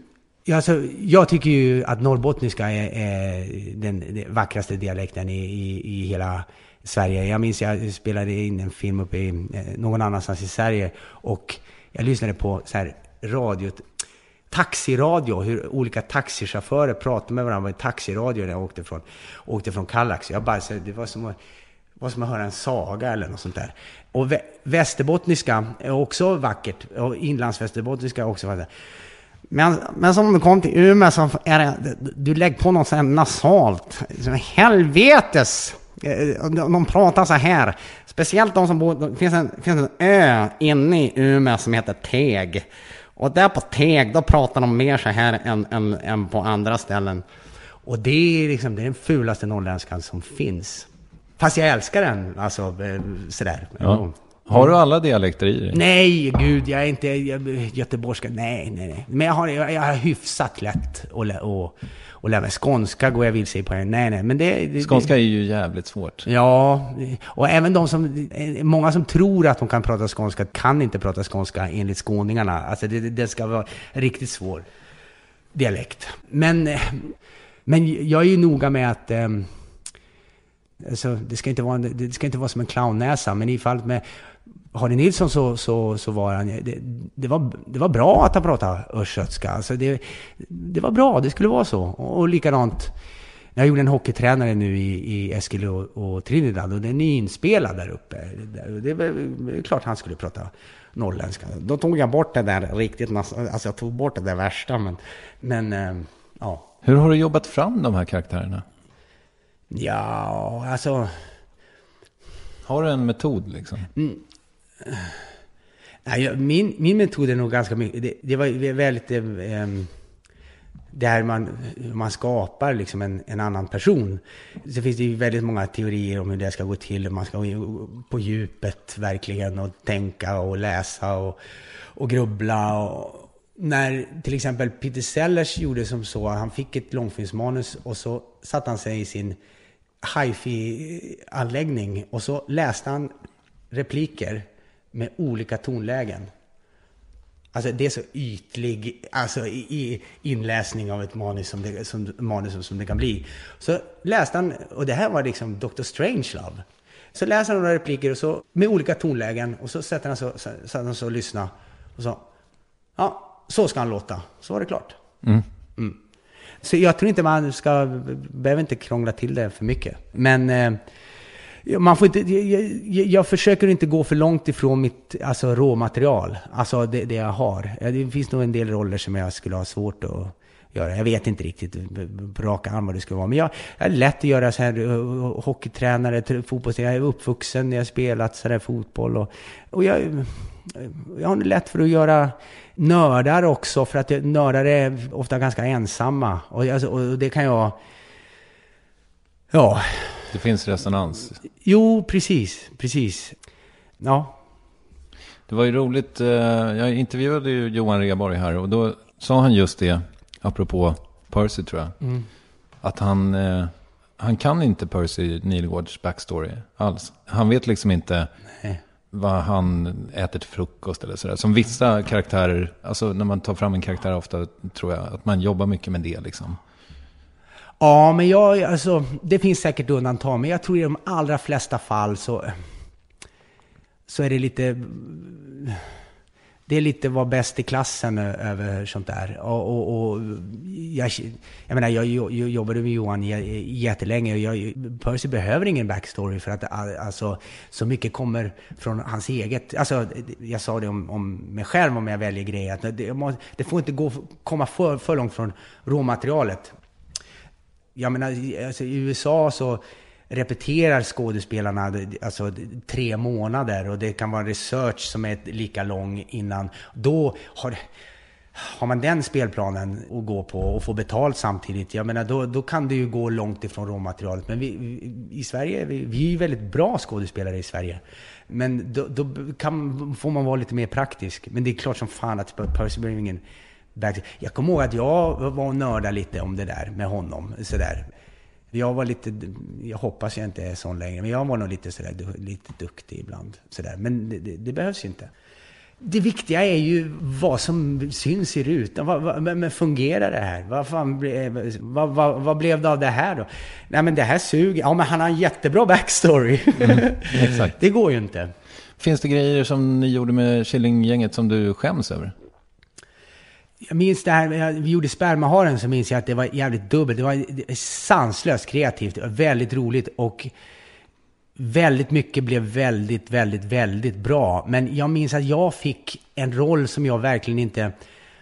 jag tycker ju att norrbottniska är den vackraste dialekten i hela Sverige. Jag minns jag spelade in en film uppe i någon annanstans i Sverige, och jag lyssnade på så här taxiradio, hur olika taxichaufförer pratade med varandra i taxiradio när jag åkte från Kallax. Jag bara, det var som att höra en saga eller något sånt där. Och västerbottniska är också vackert, och inlandsvästerbottniska är också vackert. Men som du kom till Umeå så är det, du lägger på något sånt nasalt, helvetes. De pratar så här, speciellt de som bor, det finns en ö inne i Umeå som heter Teg, och där på Teg då pratar de mer så här än på andra ställen, och det är liksom det är den fulaste norrländskan som finns, fast jag älskar den, alltså sådär. Ja. Har du alla dialekter i dig? Nej, gud, jag är inte göteborgska. Nej. Men jag har hyfsat lätt att lära mig. Skånska går jag vilse i på. Nej. Men skånska är ju jävligt svårt. Ja, och även många som tror att de kan prata skånska kan inte prata skånska enligt skåningarna. Alltså det ska vara riktigt svår dialekt. Men jag är ju noga med att Alltså, det ska inte vara som en clownnäsa, men i fallet med Harry Nilsson så var han... Det var bra att han pratade östgötska. Alltså det var bra, det skulle vara så. Och likadant, jag gjorde en hockeytränare nu i Eskil och Trinidad, och den är inspelad där uppe. Det är klart han skulle prata norrländska. Då tog jag bort det där riktigt, alltså jag tog bort det där värsta, men ja. Hur har du jobbat fram de här karaktärerna? Ja, alltså... Har du en metod liksom? Nej, min metod är nog ganska mycket... Det var väldigt... där man skapar liksom en annan person. Så finns det ju väldigt många teorier om hur det ska gå till. Man ska gå på djupet verkligen och tänka och läsa och grubbla. Och när till exempel Peter Sellers gjorde som så, han fick ett långfilmsmanus och så satt han sig i sin hi-fi-anläggning och så läste han repliker med olika tonlägen. Alltså det är så ytlig, alltså i inläsning av ett manus som det kan bli. Så läste han, och det här var liksom Dr. Strangelove. Så läste han några repliker och så med olika tonlägen, och så satt han så och lyssna och så, ja, så ska han låta. Så var det klart. Så jag tror inte man behöver inte krångla till det för mycket. Men man får inte, jag försöker inte gå för långt ifrån mitt råmaterial. Alltså det jag har. Det finns nog en del roller som jag skulle ha svårt att göra. Jag vet inte riktigt på raka arm vad det skulle vara. Men jag är lätt att göra så här hockeytränare, fotbollstränare. Jag är uppvuxen, jag har spelat så där fotboll. Och jag har lätt för att göra nördar också. För att nördar är ofta ganska ensamma. Och det kan jag... Ja... Det finns resonans. Jo, precis. Ja. Det var ju roligt. Jag intervjuade ju Johan Rheborg här, och då sa han just det, apropå Percy tror jag. Att han kan inte Percy Nilegårds backstory alls. Han vet liksom inte vad han äter till frukost eller sådär. Som vissa karaktärer, alltså när man tar fram en karaktär ofta tror jag att man jobbar mycket med det liksom. Ja, men det finns säkert undantag, men jag tror i de allra flesta fall så är det lite var bäst i klassen över sånt där. Och jag menar, jag jobbade med Johan jättelänge, och Percy behöver ingen backstory för att alltså så mycket kommer från hans eget. Alltså jag sa det om mig själv om jag väljer grejer, att det får inte komma för långt från råmaterialet. Jag menar, alltså, i USA så repeterar skådespelarna 3 månader, och det kan vara en research som är lika lång innan. Då har man den spelplanen att gå på och få betalt samtidigt. Jag menar, då kan det ju gå långt ifrån råmaterialet. Men vi i Sverige, vi är väldigt bra skådespelare i Sverige. Men då får man vara lite mer praktisk. Men det är klart som fan att Percy behöver ingen... Jag kommer ihåg att jag var och nördade lite om det där med honom. Sådär. Jag hoppas jag inte är sån längre, men jag var nog lite duktig ibland. Sådär. Men det behövs ju inte. Det viktiga är ju vad som syns i rutan. Men fungerar det här? Vad blev det av det här då? Nej, men det här suger. Ja, men han har en jättebra backstory. Exakt. Det går ju inte. Finns det grejer som ni gjorde med Killinggänget som du skäms över? Jag minns det här, vi gjorde Spermaharen, så minns jag att det var jävligt dubbelt. Det var sanslöst kreativt, väldigt roligt, och väldigt mycket blev väldigt, väldigt, väldigt bra. Men jag minns att jag fick en roll som jag verkligen inte...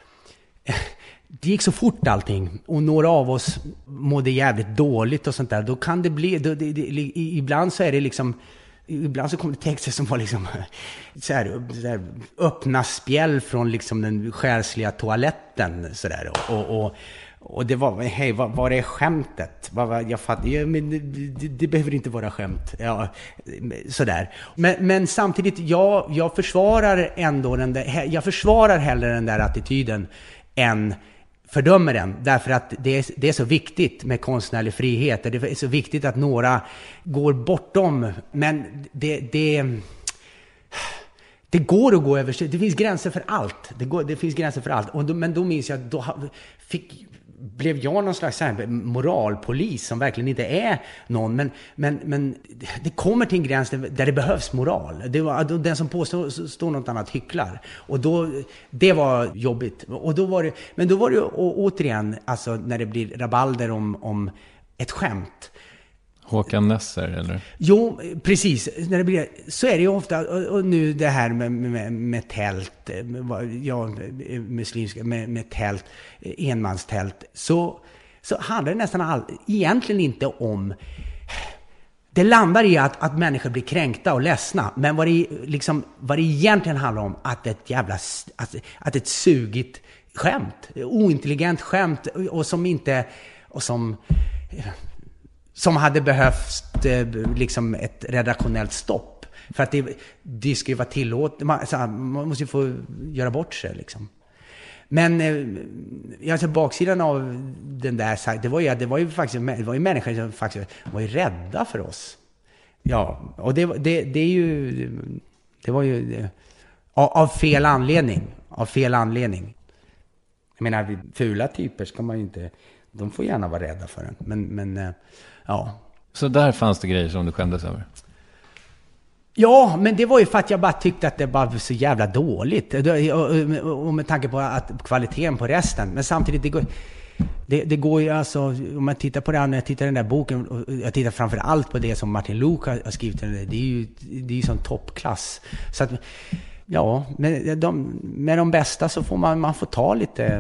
Det gick så fort allting, och några av oss mådde jävligt dåligt och sånt där. Då kan det bli... Ibland så är det liksom... Ibland så kom det texter som var liksom så här öppna spjäll från liksom den själsliga toaletten så där, och det var, hej, vad är skämtet? Jag fattar, men det behöver inte vara skämt. Ja, så där. Men samtidigt jag försvarar ändå jag försvarar hellre den där attityden än fördömer den, därför att det är så viktigt med konstnärlig frihet, och det är så viktigt att några går bortom, men det går att gå över, det finns gränser för allt. Det finns gränser för allt. Men då minns jag att blev jag någon slags så här moralpolis som verkligen inte är någon. Men det kommer till en gräns där det behövs moral. Det var, den som påstår något annat hycklar. Och då, det var jobbigt. Och då var det, men då var det återigen, alltså när det blir rabalder om ett skämt. Håkan Nesser, eller? Jo, precis. När det blir, så är det ju ofta, och nu det här med tält, muslimska, med tält, enmanstält, så handlar det nästan egentligen inte om, det landar i att människor blir kränkta och ledsna, men vad det egentligen handlar om, att ett sugigt skämt, ointelligent skämt, och som hade behövt liksom ett redaktionellt stopp. För att det ska ju vara tillåtet. Man måste ju få göra bort sig liksom. Men alltså baksidan av den där, det var ju människor som faktiskt var ju rädda för oss. Ja, och det var ju av fel anledning. Av fel anledning. Jag menar, fula typer ska man ju inte, de får gärna vara rädda för en. Men ja. Så där fanns det grejer som du skämdes över? Ja, men det var ju för att jag bara tyckte att det bara var så jävla dåligt. Och med tanke på att kvaliteten på resten. Men samtidigt, det går ju alltså, om man tittar på det, när jag tittar den där boken, och jag tittar framför allt på det som Martin Luuk har skrivit, det är ju sån toppklass. Så att, ja, med de bästa så får man får ta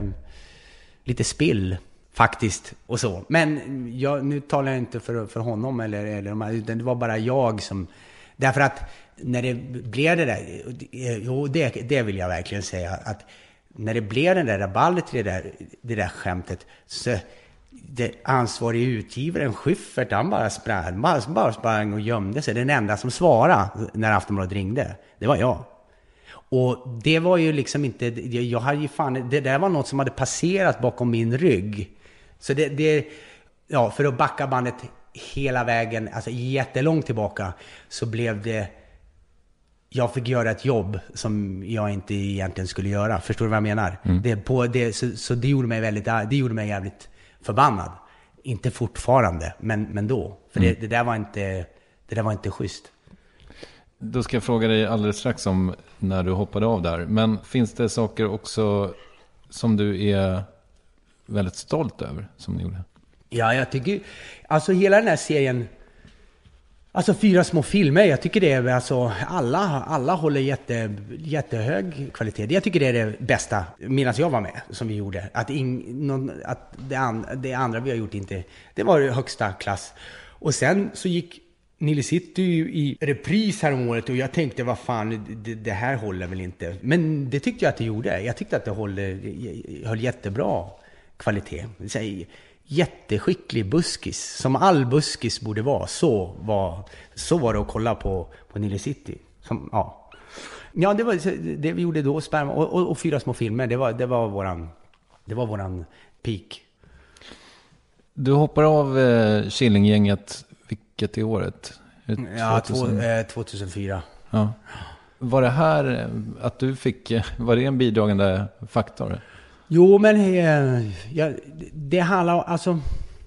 lite spill. Faktiskt, och så. Men nu talar jag inte för honom eller utan det var bara jag som... Därför att när det blev det där... Jo, det vill jag verkligen säga. Att när det blev den där raballet till det där skämtet, så det ansvarige utgivaren Schyffert, han bara sprang och gömde sig. Den enda som svarade när Aftonbladet ringde, det var jag. Och det var ju liksom inte... Jag hade ju fan... Det där var något som hade passerat bakom min rygg. Så ja, för att backa bandet hela vägen, alltså jättelångt tillbaka, så blev det, jag fick göra ett jobb som jag inte egentligen skulle göra. Förstår du vad jag menar? Så det gjorde mig jävligt förbannad. Inte fortfarande, men då. För det där var inte schysst. Då ska jag fråga dig alldeles strax om när du hoppade av där. Men finns det saker också som du är väldigt stolt över som ni gjorde? Ja, jag tycker alltså hela den här serien, alltså 4 små filmer, jag tycker det är alltså alla håller jättehög kvalitet. Jag tycker det är det bästa medan jag var med som vi gjorde. Att det andra vi har gjort inte, det var högsta klass. Och sen så gick Nile City i repris här om året och jag tänkte, vad fan, det här håller väl inte. Men det tyckte jag att det gjorde. Jag tyckte att det höll jättebra kvalitet. Jätteskicklig buskis, som all buskis borde vara. Så var det att kolla på Nile City. Ja, det var det vi gjorde då, Sperma och 4 små filmer. Det var våran peak. Du hoppar av Killinggänget, vilket i året? 2004. Ja. Var det här att du var det en bidragande faktor? Jo, men det handlar alltså...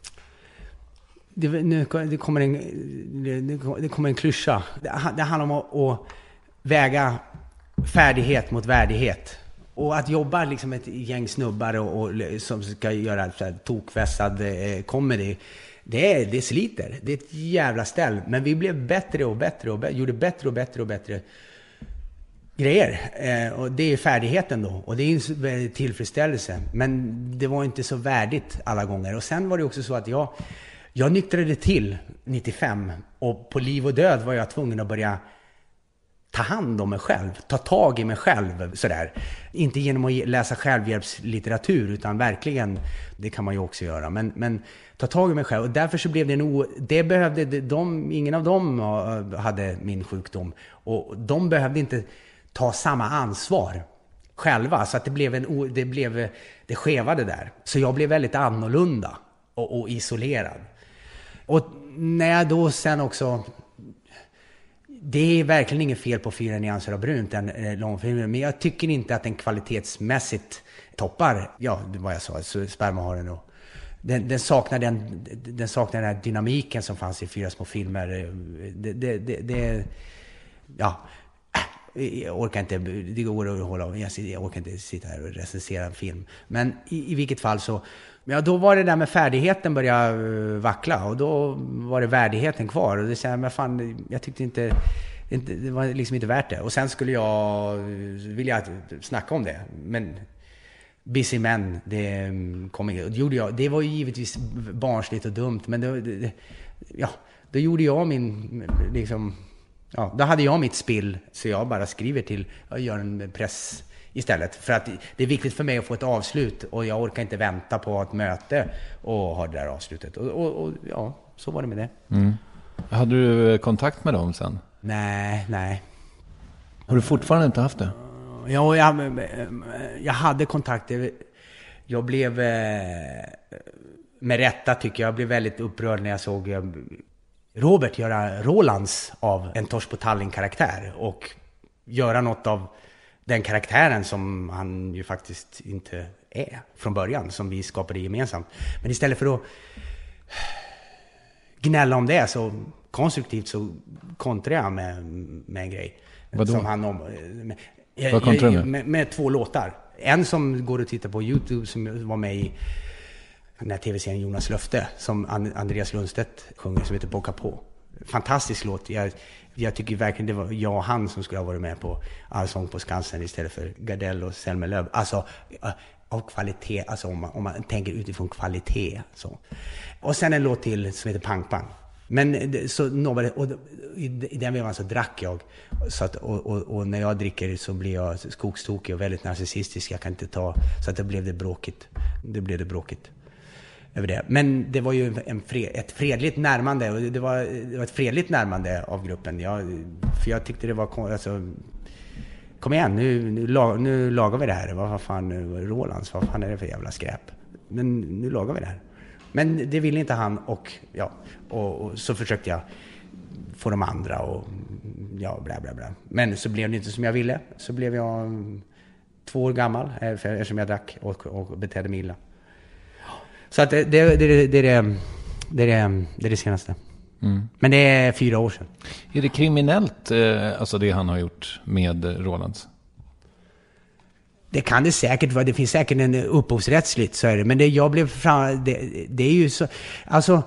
Det kommer en klyscha. Det handlar om att väga färdighet mot värdighet. Och att jobba liksom ett gäng snubbar och som ska göra så här tokvässad comedy, det sliter. Det är ett jävla ställ. Men vi blev bättre och bättre och gjorde bättre och bättre och bättre grejer. Och det är färdigheten då. Och det är en tillfredsställelse. Men det var inte så värdigt alla gånger. Och sen var det också så att jag nyktrade till 95. Och på liv och död var jag tvungen att börja ta hand om mig själv. Ta tag i mig själv. Sådär. Inte genom att läsa självhjälpslitteratur. Utan verkligen, det kan man ju också göra. Men ta tag i mig själv. Och därför så blev det ingen av dem hade min sjukdom. Och de behövde inte ta samma ansvar själva. Så att det skevade där. Så jag blev väldigt annorlunda och isolerad. Och när jag då sen också... det är verkligen inget fel på 4 nyanser av brunt, den långfilmen, men jag tycker inte att den kvalitetsmässigt toppar, vad jag sa, Spermaharen och den saknar den här dynamiken som fanns i 4 små filmer. Jag orkar inte, det går att hålla, jag orkar inte sitta här och recensera en film. Men i vilket fall så, då var det där med färdigheten började vackla, och då var det värdigheten kvar, och det säger men fan, jag tyckte inte det var liksom inte värt det. Och sen skulle jag vilja snacka om det, men Busy Men, det gjorde jag. Det var ju givetvis barnsligt och dumt, men då gjorde jag min liksom, då hade jag mitt spill, så jag bara skriver till och gör en press istället, för att det är viktigt för mig att få ett avslut, och jag orkar inte vänta på ett möte och ha det där avslutet, och så var det med det. Hade du kontakt med dem sen? Nej. Har du fortfarande inte haft det? Ja, jag hade kontakter. Jag blev med rätta tycker jag blev väldigt upprörd när jag såg Robert göra Rolands av en Tors på Tallinn-karaktär, och göra något av den karaktären som han ju faktiskt inte är från början, som vi skapade gemensamt. Men istället för att gnälla om det så konstruktivt, så kontrar jag med en grej. Vadå? Som han Vad kontrar du med 2 låtar. En som går att titta på YouTube, som var med i den här tv-serien Jonas Löfte, som Andreas Lundstedt sjunger, som heter Bocka på. Fantastisk låt. Jag tycker verkligen det var jag och han som skulle ha varit med på Allsång på Skansen istället för Gardell och Selmelöv. Alltså av kvalitet, alltså om man tänker utifrån kvalitet så. Och sen en låt till som heter Pang Pang. Men så och i den vevan så drack jag, så att, och när jag dricker så blir jag skogstokig och väldigt narcissistisk. Jag kan inte ta, så att det blev det bråkigt över det. Men det var ju ett fredligt närmande, och det var ett fredligt närmande av gruppen. För jag tyckte det var, alltså, kom igen, nu lagar vi det här. Vad fan, Rolands, vad fan är det för jävla skräp? Men nu lagar vi det här. Men det ville inte han, och så försökte jag få de andra och bla bla bla. Men så blev det inte som jag ville. Så blev jag 2 år gammal, eftersom jag drack och betedde mig illa. Så att det är det senaste. Men det är 4 år sedan. Är det kriminellt, alltså det han har gjort med Rolands? Det kan det säkert vara. Det finns säkert en upphovsrättsligt, så är det. Men det jag blev det är ju så, alltså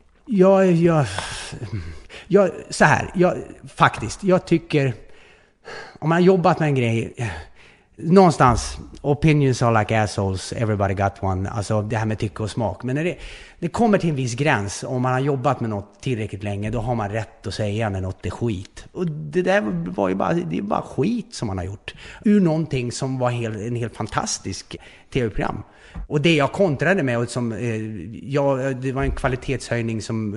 jag tycker, om man har jobbat med en grej någonstans, opinions are like assholes, everybody got one, alltså det här med tycke och smak. Men när det kommer till en viss gräns, om man har jobbat med något tillräckligt länge, då har man rätt att säga när något är skit. Och det där var ju bara skit som man har gjort ur någonting som var en helt fantastisk tv-program. Och det jag kontrade med, och som det var en kvalitetshöjning som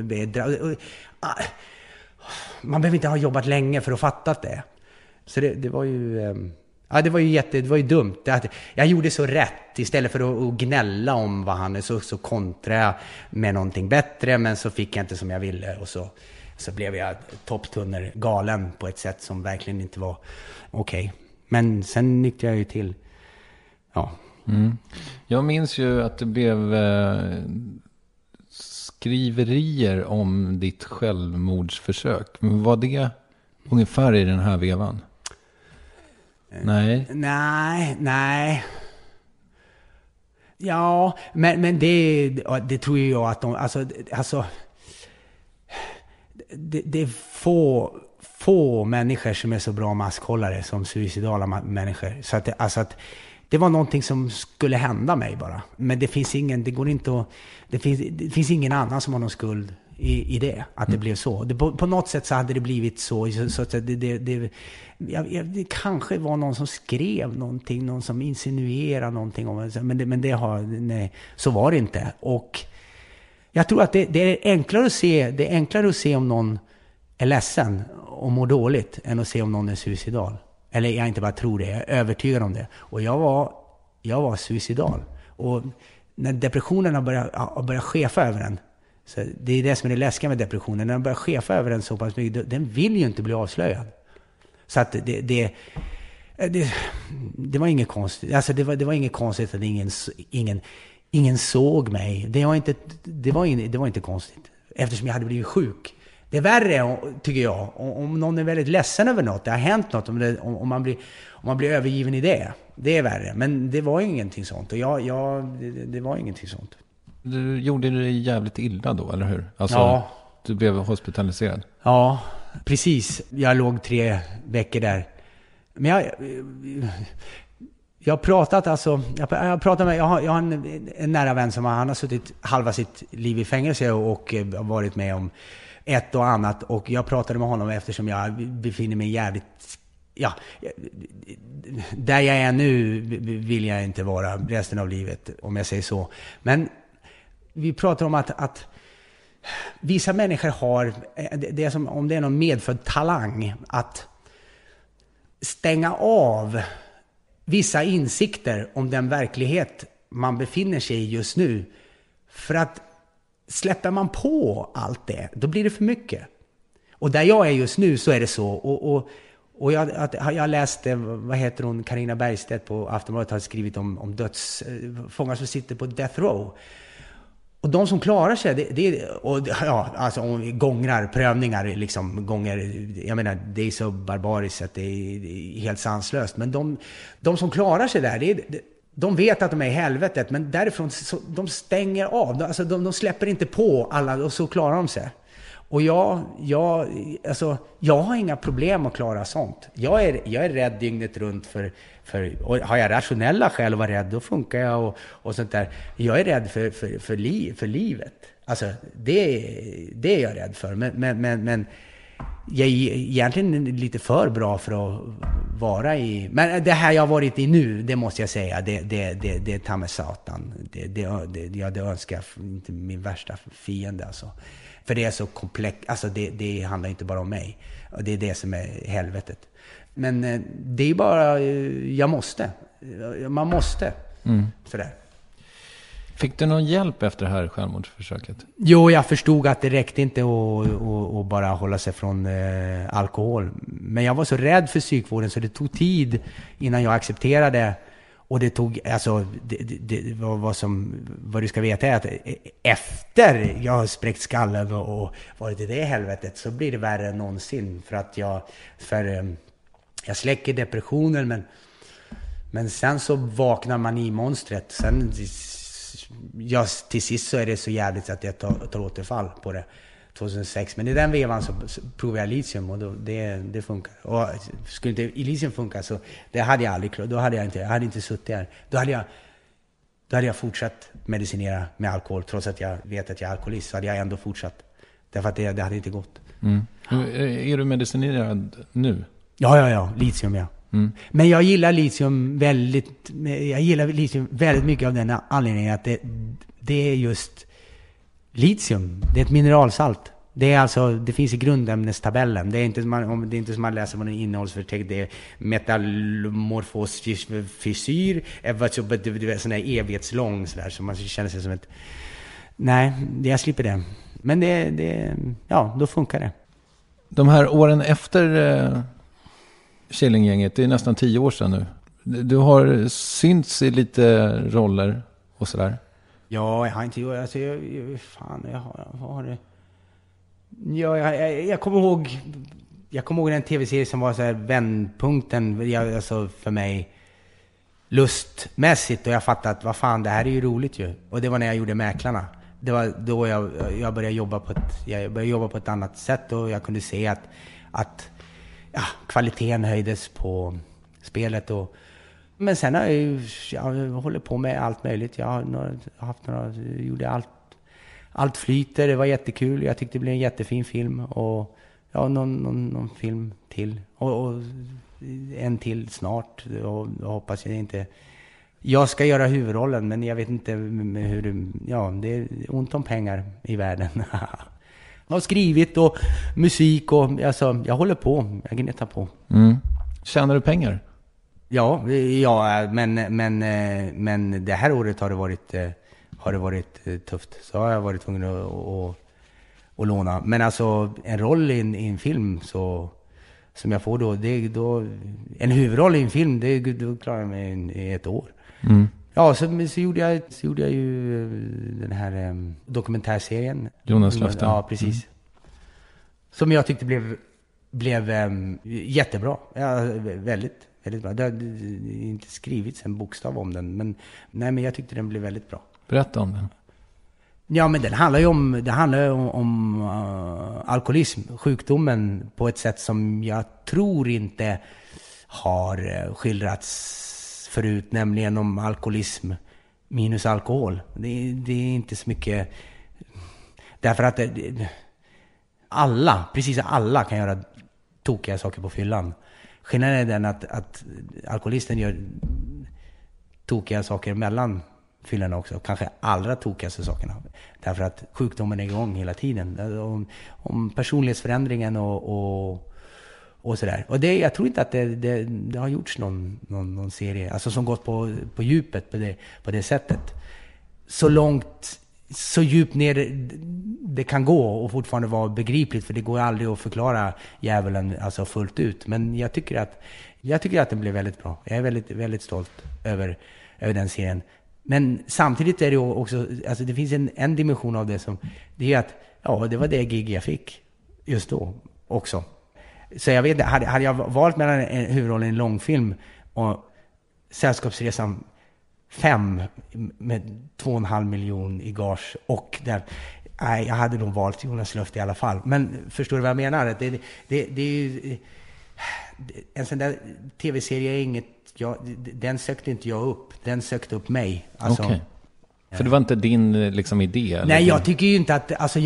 man behöver inte ha jobbat länge för att fatta det. Så det var ju det var ju dumt. Jag gjorde så rätt, istället för att gnälla om vad han är, så kontrade jag med någonting bättre, men så fick jag inte som jag ville, och så blev jag topptunner galen på ett sätt som verkligen inte var okej. Men sen nyckte jag ju till. Ja. Jag minns ju att det blev skriverier om ditt självmordsförsök. Men var det ungefär i den här vevan? Nej. Ja, men det tror jag att de, alltså det är få människor som är så bra maskhållare som suicidala människor. Så att det var någonting som skulle hända mig bara. Men det finns ingen annan som har någon skuld i det, att det blev så. På något sätt så hade det blivit så att det kanske var någon som skrev någonting, någon som insinuerade någonting om det, men så var det inte. Och jag tror att det är enklare att se om någon är ledsen och mår dåligt än att se om någon är suicidal. Eller jag inte bara tror det, jag är övertygad om det. Och jag var suicidal. Och när depressionen har börjat chefa över den, Så det är det som är det läskiga med depressionen. När de börjar chefa över den så pass mycket, den vill ju inte bli avslöjad. Så att det var inget konstigt. Alltså det var inget konstigt att ingen såg mig. Det var inte konstigt. Eftersom jag hade blivit sjuk. Det är värre, tycker jag, om någon är väldigt ledsen över något. Det har hänt något, om man blir övergiven i det. Det är värre. Men det var ingenting sånt. Och det var ingenting sånt. Du gjorde dig jävligt illa då, eller hur? Alltså, ja. Du blev hospitaliserad. Ja, precis. Jag låg 3 veckor där. Men jag har pratat med, jag har en nära vän som han har suttit halva sitt liv i fängelse och varit med om ett och annat. Och jag pratade med honom eftersom jag befinner mig jävligt... Ja, där jag är nu vill jag inte vara resten av livet, om jag säger så. Men vi pratar om att vissa människor har, det är som om det är någon medfödd talang, att stänga av vissa insikter om den verklighet man befinner sig i just nu. För att släpper man på allt det, då blir det för mycket. Och där jag är just nu så är det så. Och jag läste, vad heter hon, Carina Bergstedt på Aftonbladet har skrivit om dödsfångar som sitter på death row. Och de som klarar sig, alltså gångrar, prövningar liksom, jag menar, det är så barbariskt att det är helt sanslöst. Men de som klarar sig där, de vet att de är i helvetet, men därifrån de stänger av, alltså de släpper inte på alla, och så klarar de sig. Och jag har inga problem att klara sånt. Jag är rädd dygnet runt för och har jag rationella skäl att vara rädd, då funkar jag och sånt där. Jag är rädd för livet. Alltså det är jag rädd för. Men jag är egentligen lite för bra för att vara i. Men det här jag har varit i nu, det måste jag säga, det tar med satan. Det önskar jag inte min värsta fiende alltså. För det är så komplext, alltså det handlar inte bara om mig. Och det är det som är helvetet. Men det är bara, man måste. Sådär. Fick du någon hjälp efter det här självmordsförsöket? Jo, jag förstod att det räckte inte att bara hålla sig från alkohol. Men jag var så rädd för psykvården så det tog tid innan jag accepterade. Och det tog, alltså, vad du ska veta är att efter jag har spräckt skallen och varit i det helvetet, så blir det värre än någonsin. För att jag släcker depressionen, men sen så vaknar man i monstret. Sen, till sist så är det så jävligt att jag tar återfall på det 2006. Men i den vevan så provade jag litium och det funkar. Och skulle inte litium funka så det hade jag aldrig klarat. Då hade jag inte suttit här. Då hade jag fortsatt medicinera med alkohol. Trots att jag vet att jag är alkoholist, så hade jag ändå fortsatt. Därför att det hade inte gått. Är du medicinerad nu? Ja, litium, ja. Men jag gillar litium väldigt mycket av den anledningen att det är just litium. Det är ett mineralsalt. Det är alltså, det finns i grundämnestabellen. Det är inte som man läser vad den innehållsförteckning. Det är metamorfosfysyr, sån här evighetslång sådär, så man känner sig som ett... Nej, jag slipper det. Men då funkar det. De här åren efter Killinggänget, det är nästan 10 år sedan nu. Du har synts i lite roller och sådär. Ja, jag har inte gjort... Alltså, vad har det... Ja, jag kommer ihåg den tv-serie som var så här vändpunkten alltså för mig lustmässigt, och jag fattade att vad fan, det här är ju roligt ju. Och det var när jag gjorde Mäklarna. Det var då jag började jobba på ett annat sätt, och jag kunde se att kvaliteten höjdes på spelet. Men sen har jag håller på med allt möjligt. Jag har haft gjorde allt flyter, det var jättekul. Jag tyckte det blev en jättefin film, och någon film till och en till snart, och jag hoppas jag ska göra huvudrollen, men jag vet inte hur det är ont om pengar i världen. Jag har skrivit och musik och alltså, jag håller på, jag gnettar på. Tjänar du pengar? Ja, men det här året har har det varit tufft. Så har jag varit tvungen att låna. Men alltså en roll i en film så, som jag får då, en huvudroll i en film, då klarar jag mig i ett år. Mm. Ja, så gjorde jag ju den här dokumentärserien. Jonas Löften. Ja, precis. Som jag tyckte blev jättebra. Ja, väldigt, väldigt bra. Det har inte skrivits en bokstav om den, men jag tyckte den blev väldigt bra. Berätta om den. Ja, men det handlar ju om alkoholism, sjukdomen, på ett sätt som jag tror inte har skildrats förut, nämligen om alkoholism minus alkohol. Det är inte så mycket, därför att precis alla kan göra tokiga saker på fyllan. Skillnaden är den att alkoholisten gör tokiga saker mellan fyllorna också, kanske allra tokigaste sakerna, därför att sjukdomen är igång hela tiden, om personlighetsförändringen och sådär. Och jag tror inte att det har gjorts någon serie alltså som gått på djupet på det sättet, så djupt ner det kan gå och fortfarande vara begripligt, för det går aldrig att förklara djävulen alltså fullt ut. Men jag tycker att den blev väldigt bra. Jag är väldigt, väldigt stolt över den serien. Men samtidigt är det också, alltså det finns en dimension av det som, det är att det var det gig jag fick just då också. Så jag vet, hade jag valt mellan en huvudroll i en långfilm och Sällskapsresan 5 med 2,5 miljoner i gage, och jag hade nog valt Jonas Löften i alla fall. Men förstår du vad jag menar? Det är ju en sån där tv-serie är inget, den sökte inte jag upp, den sökte upp mig. Alltså, Okej. För det var inte din liksom idé? Eller? Nej, jag tycker ju inte att, alltså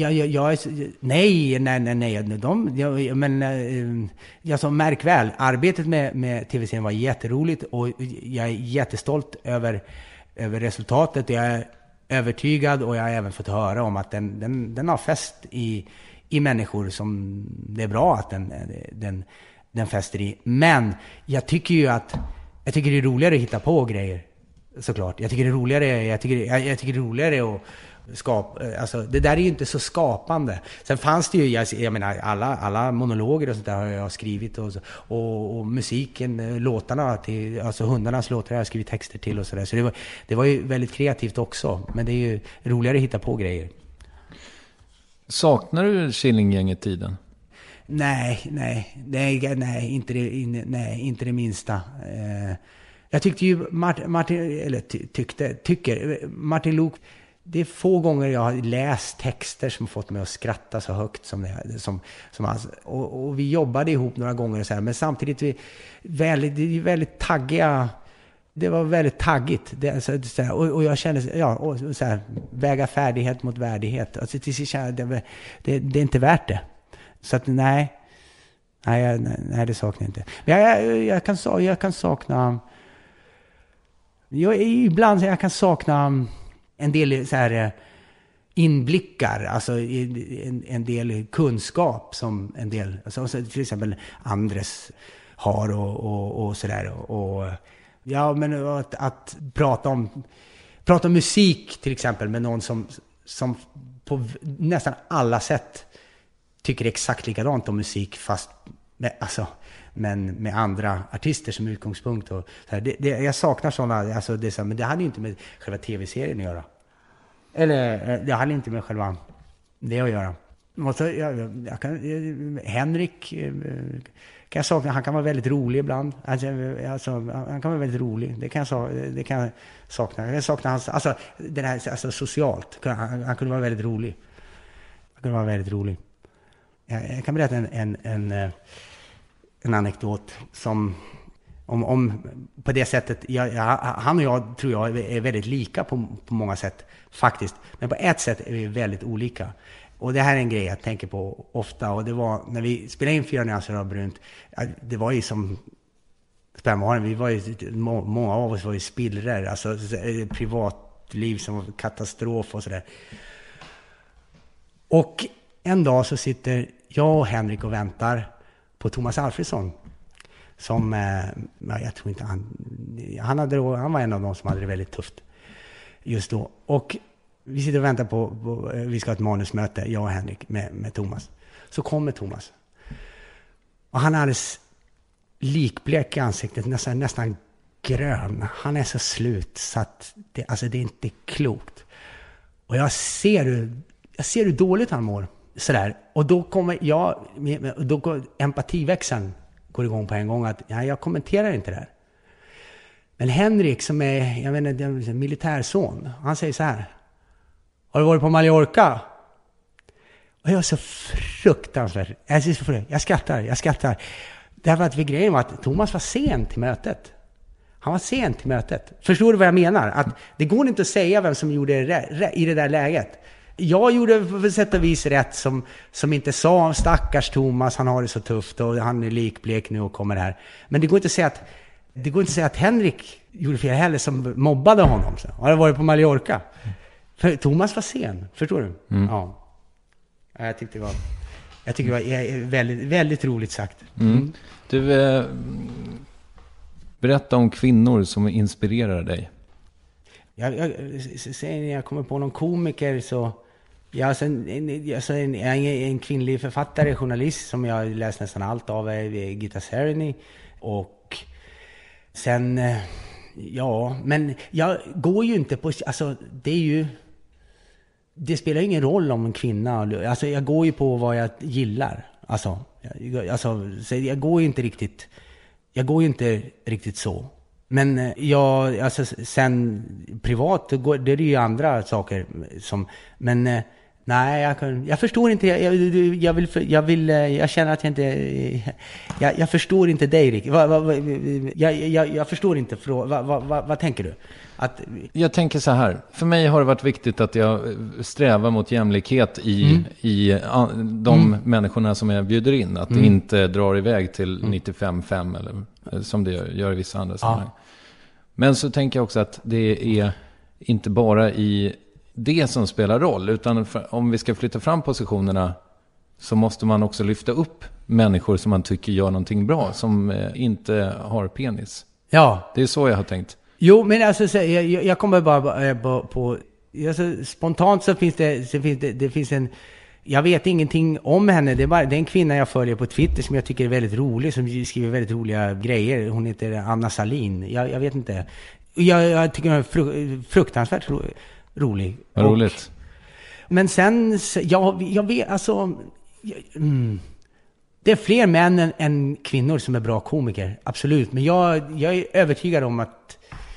alltså märk väl, arbetet med tv-serien var jätteroligt, och jag är jättestolt över resultatet. Jag är övertygad, och jag har även fått höra om att den har fäst i människor, som det är bra att den fäster i. Men jag tycker det är roligare att hitta på grejer. Såklart. Jag tycker det är roligare att skapa, alltså det där är ju inte så skapande. Sen fanns det ju, jag menar, alla monologer och sånt där har jag skrivit, och musiken, låtarna till, alltså hundarnas låtar har jag skrivit texter till och sådär. Så det var ju väldigt kreativt också, men det är ju roligare att hitta på grejer. Saknar du Killinggänget-tiden? Nej, inte det minsta. Jag tyckte ju Martin Lok, det är få gånger jag har läst texter som fått mig att skratta så högt som han. Och vi jobbade ihop några gånger och så här, men samtidigt det är väldigt taggiga. Det var väldigt taggigt. Och jag kände så här, väga färdighet mot värdighet. Alltså till sist det är inte värt det. Så att nej, det saknar jag inte. Men jag kan sakna. Jag kan sakna en del så här inblickar, alltså en del kunskap som en del, alltså till exempel Andres har och sådär. Och ja, men att prata om musik till exempel med någon som på nästan alla sätt tycker exakt likadant om musik, fast med andra artister som utgångspunkt. Och så här, jag saknar sådana, alltså men det hade ju inte med själva tv-serien att göra. Eller det hade inte med själva det att göra. Henrik kan jag sakna, han kan vara väldigt rolig ibland. Alltså, han kan vara väldigt rolig. Det kan jag sakna. Jag saknar hans, alltså den här, alltså socialt. Han kunde vara väldigt rolig. Jag kan berätta en anekdot som om på det sättet, han och jag tror jag är väldigt lika på många sätt faktiskt, men på ett sätt är vi väldigt olika. Och det här är en grej jag tänker på ofta, och det var när vi spelade in 4 nyanser av brunt, det var ju som spännande, vi var ju, många av oss var ju spillror, alltså privatliv som var katastrof och sådär. Och en dag så sitter jag och Henrik och väntar på Thomas Alfredsson, som jag tror inte han var en av dem som hade det väldigt tufft. just då. Och vi sitter och väntar på vi ska ha ett manusmöte, jag och Henrik med Thomas. Så kommer Thomas. Och han är alldeles likblek i ansiktet, nästan grön. Han är så slut så att det är inte klokt. Och jag ser hur dåligt han mår. Sådär. Och då kommer empativäxeln går igång på en gång att jag kommenterar inte det här. Men Henrik som är militärson, han säger så här: har du varit på Mallorca? Och jag är så fruktansvärt. Jag skrattar. Därför att grejen var att Thomas var sen till mötet. Han var sen till mötet. Förstår du vad jag menar? Att det går inte att säga vem som gjorde det i det där läget. Jag gjorde på sätt och vis rätt som inte sa stackars Thomas, han har det så tufft och han är likblek nu och kommer här. Men det går inte att säga att Henrik gjorde fel heller som mobbade honom. Så. Har det varit på Mallorca? För Thomas var sen, förstår du? Mm. Ja. Jag tyckte det var väldigt, väldigt roligt sagt. Mm. Du, berätta om kvinnor som inspirerar dig. När jag kommer på någon komiker så... en kvinnlig författare, journalist som jag läst nästan allt av är Gitta Sereny. Och sen... men jag går ju inte på... Alltså, det spelar ingen roll om en kvinna... Alltså, jag går ju på vad jag gillar. Så jag går ju inte riktigt... Jag går ju inte riktigt så. Men sen privat, det är ju andra saker som... Men nej, jag förstår inte. Jag känner att jag inte... Jag förstår inte dig, Rick. Jag förstår inte. Vad tänker du? Jag tänker så här. För mig har det varit viktigt att jag strävar mot jämlikhet i de människorna som jag bjuder in. Att det inte drar iväg till 95-5 eller som det gör i vissa andra sammanhang. Men så tänker jag också att det är inte bara i det som spelar roll. Utan om vi ska flytta fram positionerna så måste man också lyfta upp människor som man tycker gör någonting bra. Som inte har penis. Ja. Det är så jag har tänkt. Jo, men alltså, jag kommer bara på alltså, spontant så finns det finns en... Jag vet ingenting om henne. Det är en kvinna jag följer på Twitter som jag tycker är väldigt rolig. Som skriver väldigt roliga grejer. Hon heter Anna Salin. Jag vet inte. Jag tycker hon är fruktansvärt rolig. Vad roligt. Men sen... Jag vet alltså... Det är fler män än kvinnor som är bra komiker. Absolut. Men jag är övertygad om att...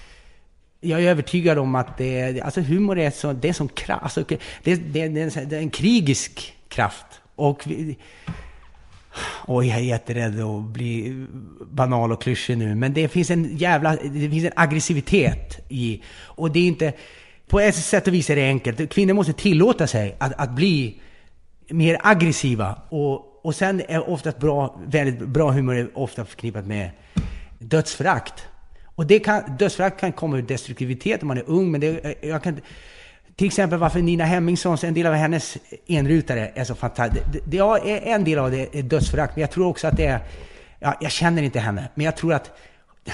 det är, alltså humor är så, det är som kraft, alltså det är en krigisk kraft. Och jag är jätterädd att bli banal och klyschig nu, men det finns en aggressivitet i, och det är inte, på ett sätt och vis är det enkelt. Kvinnor måste tillåta sig att bli mer aggressiva, och sen är ofta väldigt bra humor är ofta förknippat med dödsförakt. Och dödsförakt kan komma ur destruktivitet om man är ung, men till exempel varför Nina Hemmingssons, en del av hennes enrutare är så fantastisk. En del av det är dödsförakt, men jag tror också att det är, jag känner inte henne, men jag tror att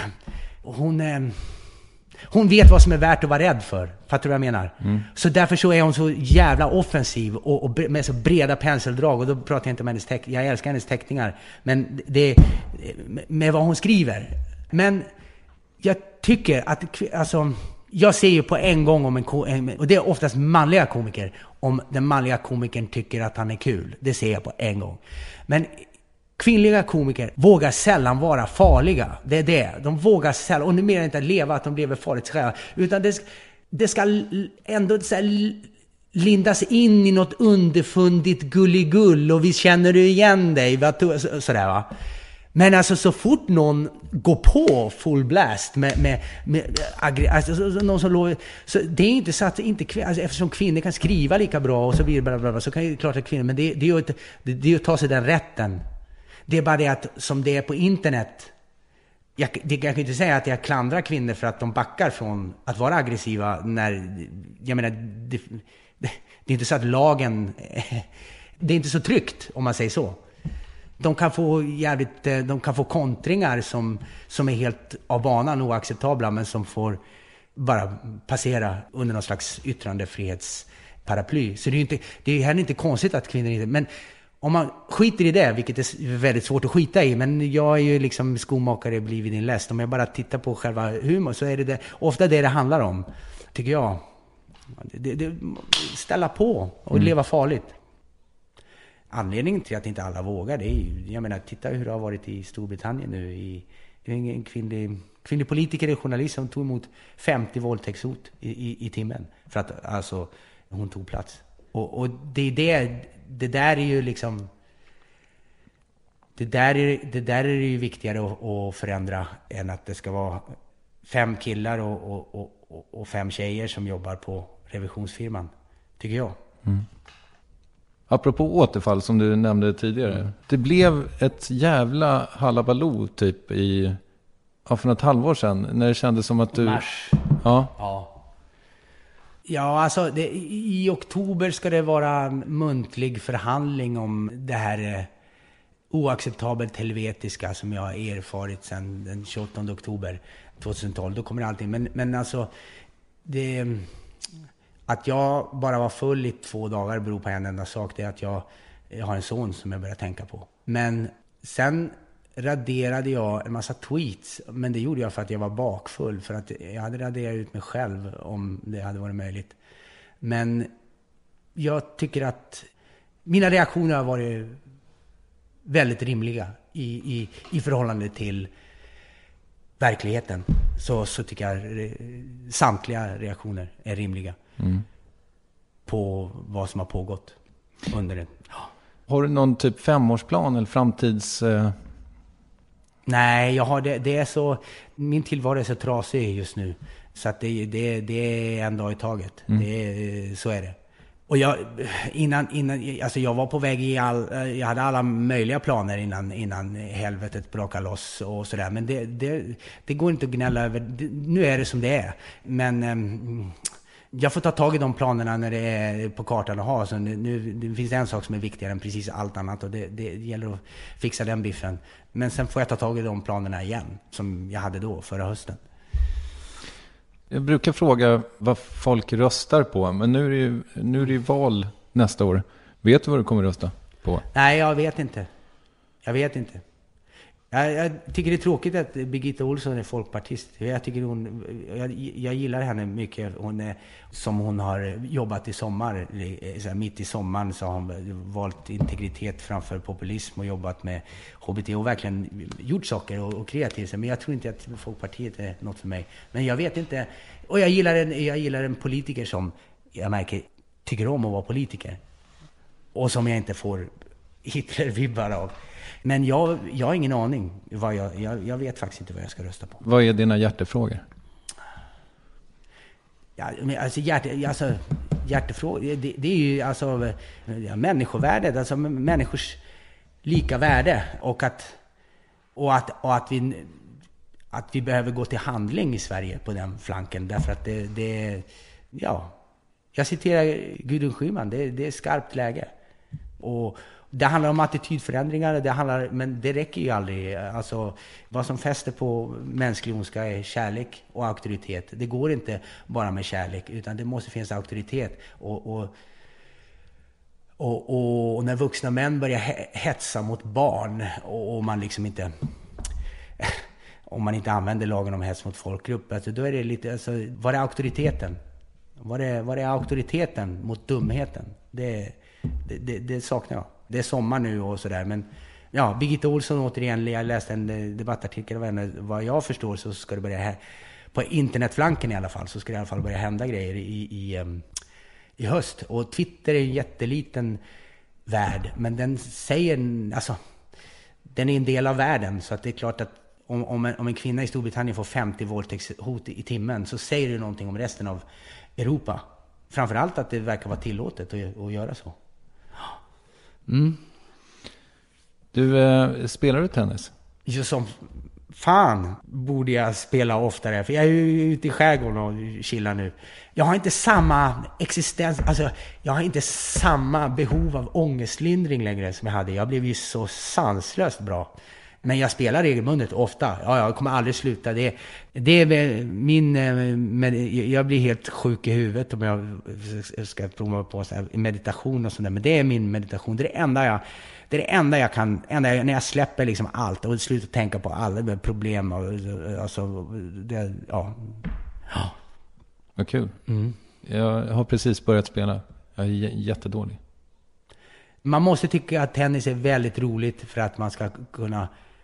hon vet vad som är värt att vara rädd för. Fattar du vad jag menar? Så därför så är hon så jävla offensiv och med så breda penseldrag, och då pratar jag inte om hennes jag älskar hennes teckningar, men det med vad hon skriver. Men jag tycker att, alltså, jag ser ju på en gång om och det är oftast manliga komiker, om den manliga komikern tycker att han är kul. Det ser jag på en gång. Men kvinnliga komiker vågar sällan vara farliga. Det är det. De vågar sällan, och numera inte leva att de lever farligt själva. Utan det ska ändå så här lindas in i något underfundigt gulligull, och vi känner du igen dig. Sådär, va? Men alltså så fort någon går på full blast med alltså, någon som lovar, så det är inte så att inte, alltså, eftersom kvinnor kan skriva lika bra och så vidare, så kan ju klart att kvinnor, men det är ju att ta sig den rätten. Det är bara det att som det är på internet, jag kan inte säga att jag klandrar kvinnor för att de backar från att vara aggressiva, när jag menar det är inte så att lagen det är inte så tryggt, om man säger så. De kan få kontringar som är helt av banan oacceptabla, men som får bara passera under någon slags yttrandefrihetsparaply. Så det är heller inte konstigt att kvinnor inte... Men om man skiter i det, vilket är väldigt svårt att skita i, men jag är ju liksom skomakare blivit din läst. Om jag bara tittar på själva humor så är det ofta det handlar om, tycker jag. Det ställa på och leva farligt. Anledningen till att inte alla vågar, det är ju, jag menar, titta hur det har varit i Storbritannien nu. Det är en kvinnlig politiker eller journalist som tog emot 50 våldtäktshot i timmen för att alltså hon tog plats. Och det där är ju liksom det där är ju viktigare att förändra än att det ska vara 5 killar och 5 tjejer som jobbar på revisionsfirman, tycker jag. Apropå återfall som du nämnde tidigare. Det blev ett jävla halabaloo typ för något halvår sedan. När det kändes som att du... Mars. Ja, alltså i oktober ska det vara muntlig förhandling om det här oacceptabelt helvetiska som jag har erfarit sedan den 28 oktober 2012. Då kommer allting. Men alltså, att jag bara var full i 2 dagar beror på en enda sak. Det är att jag har en son som jag börjar tänka på. Men sen raderade jag en massa tweets. Men det gjorde jag för att jag var bakfull. För att jag hade raderat ut mig själv om det hade varit möjligt. Men jag tycker att mina reaktioner har varit väldigt rimliga i förhållande till verkligheten. Så tycker jag samtliga reaktioner är rimliga på vad som har pågått under det. Har du någon typ 5-årsplan eller framtids... Nej, jag har det är så... Min tillvaro är så trasig just nu. Så att det är en dag i taget. Så är det. Och jag var på väg jag hade alla möjliga planer innan helvetet brakade loss och sådär. Men det går inte att gnälla över. Nu är det som det är. Men jag får ta tag i de planerna när det är på kartan att ha. Så det finns en sak som är viktigare än precis allt annat. Och det gäller att fixa den biffen. Men sen får jag ta tag i de planerna igen. Som jag hade då, förra hösten. Jag brukar fråga vad folk röstar på. Men nu är det ju val nästa år. Vet du vad du kommer rösta på? Nej, jag vet inte. Jag tycker det är tråkigt att Birgitta Olsson är folkpartist. Jag gillar henne mycket. Som hon har jobbat i sommar. Mitt i sommaren så har hon valt integritet framför populism och jobbat med HBT och verkligen gjort saker och kreativt. Men jag tror inte att Folkpartiet är något för mig. Men jag vet inte. Och jag gillar en politiker som jag märker tycker om att vara politiker. Och som jag inte får Hitler-vibbar av. Men jag har ingen aning. Jag vet faktiskt inte vad jag ska rösta på. Vad är dina hjärtefrågor? Ja, alltså hjärtefrågor, det är ju alltså människovärdet, alltså människors lika värde och att vi behöver gå till handling i Sverige på den flanken därför att jag citerar Gudrun Schyman, det är skarpt läge. Och det handlar om attitydförändringar, men det räcker ju aldrig. Alltså, vad som fäster på mänsklig ondska är kärlek och auktoritet. Det går inte bara med kärlek, utan det måste finnas auktoritet. Och när vuxna män börjar hetsa mot barn och man liksom inte... om man inte använder lagen om hets mot folkgrupp, alltså, då är det lite... Alltså, var är auktoriteten? Var är auktoriteten mot dumheten? Det saknar jag. Det är sommar nu och sådär. Men ja, Birgitta Olsson återigen. Jag läste en debattartikel av henne. Vad jag förstår så ska det börja på internetflanken i alla fall. Så ska det i alla fall börja hända grejer i höst. Och Twitter är en jätteliten värld. Men den är en del av världen. Så att det är klart att om en kvinna i Storbritannien får 50 våldtäktshot i timmen så säger det någonting om resten av Europa. Framförallt att det verkar vara tillåtet att göra så. Du, spelar du tennis? Just som fan borde jag spela oftare. För jag är ju ute i skärgården och chillar nu. Jag har inte samma existens. Alltså, jag har inte samma behov av ångestlindring längre som jag hade. Jag blev ju så sanslöst bra Men jag spelar regelbundet ofta. Ja, jag kommer aldrig sluta. Det är min... jag blir helt sjuk i huvudet om jag ska prova på så här meditation och sådär. Men det är min meditation. Det är det enda jag kan... när jag släpper liksom allt och slutar tänka på alla problem. Och, alltså, det, ja. Vad kul. Jag har precis börjat spela. Jag är jättedålig. Man måste tycka att tennis är väldigt roligt för att man ska kunna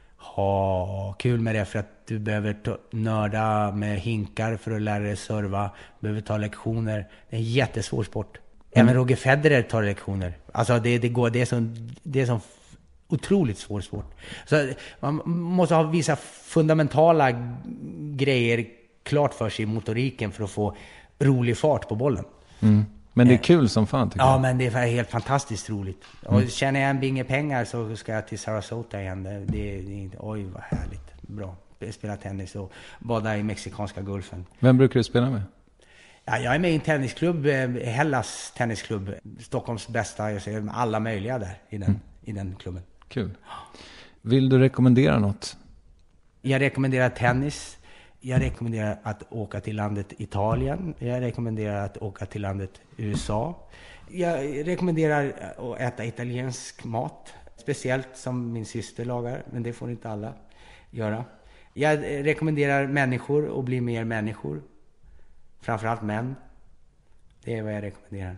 ha kul med det. För att du behöver nörda med hinkar för att lära dig serva. Du behöver ta lektioner. Det är en jättesvår sport. Även Roger Federer tar lektioner. Alltså det är som otroligt svår sport. Så man måste ha vissa fundamentala grejer klart för sig i motoriken för att få rolig fart på bollen. Men det är kul som fan tycker jag. Ja, men det är helt fantastiskt roligt. Och känner jag en binge pengar så ska jag till Sarasota igen. Oj, vad härligt. Bra. Spela tennis och bada i mexikanska gulfen. Vem brukar du spela med? Ja, jag är med i en tennisklubb, Hellas tennisklubb. Stockholms bästa. Jag ser alla möjliga där i den klubben. Kul. Vill du rekommendera något? Jag rekommenderar tennis. Jag rekommenderar att åka till landet Italien. Jag rekommenderar att åka till landet USA. Jag rekommenderar att äta italiensk mat. Speciellt som min syster lagar. Men det får inte alla göra. Jag rekommenderar människor att bli mer människor. Framförallt män. Det är vad jag rekommenderar.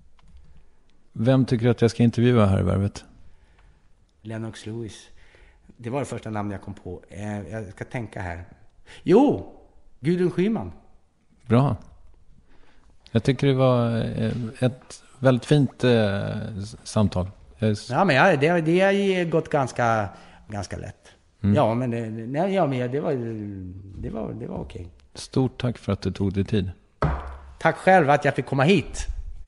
Vem tycker att jag ska intervjua här i Värvet? Lennox Lewis. Det var det första namn jag kom på. Jag ska tänka här. Jo, Gudrun Schyman. Bra. Jag tycker det var ett väldigt fint samtal. Ja, men det har gått ganska lätt. Ja, men det var okej. Stort tack för att du tog dig tid. Tack själv att jag fick komma hit.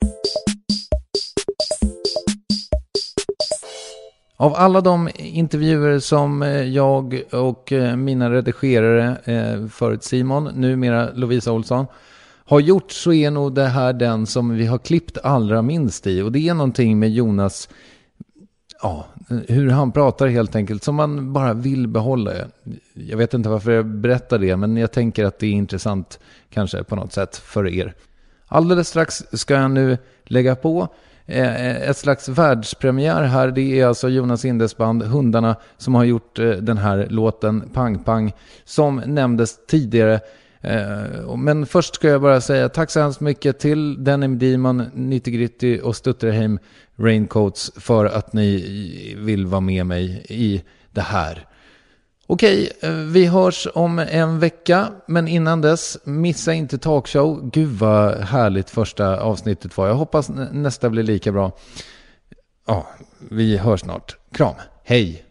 Av alla de intervjuer som jag och mina redigerare, förut Simon, numera Lovisa Olsson, har gjort, så är nog det här den som vi har klippt allra minst i. Och det är någonting med Jonas, hur han pratar helt enkelt, som man bara vill behålla. Jag vet inte varför jag berättar det, men jag tänker att det är intressant kanske på något sätt för er. Alldeles strax ska jag nu lägga på ett slags världspremiär här. Det är alltså Jonas Indes band Hundarna som har gjort den här låten Pang Pang som nämndes tidigare. Men först ska jag bara säga tack så hemskt mycket till Denim Demon, Nitty Gritty och Stutterheim Raincoats för att ni vill vara med mig i det här. Okej, vi hörs om en vecka, men innan dess, missa inte talkshow. Gud vad härligt första avsnittet var. Jag hoppas nästa blir lika bra. Ja, vi hörs snart. Kram, hej!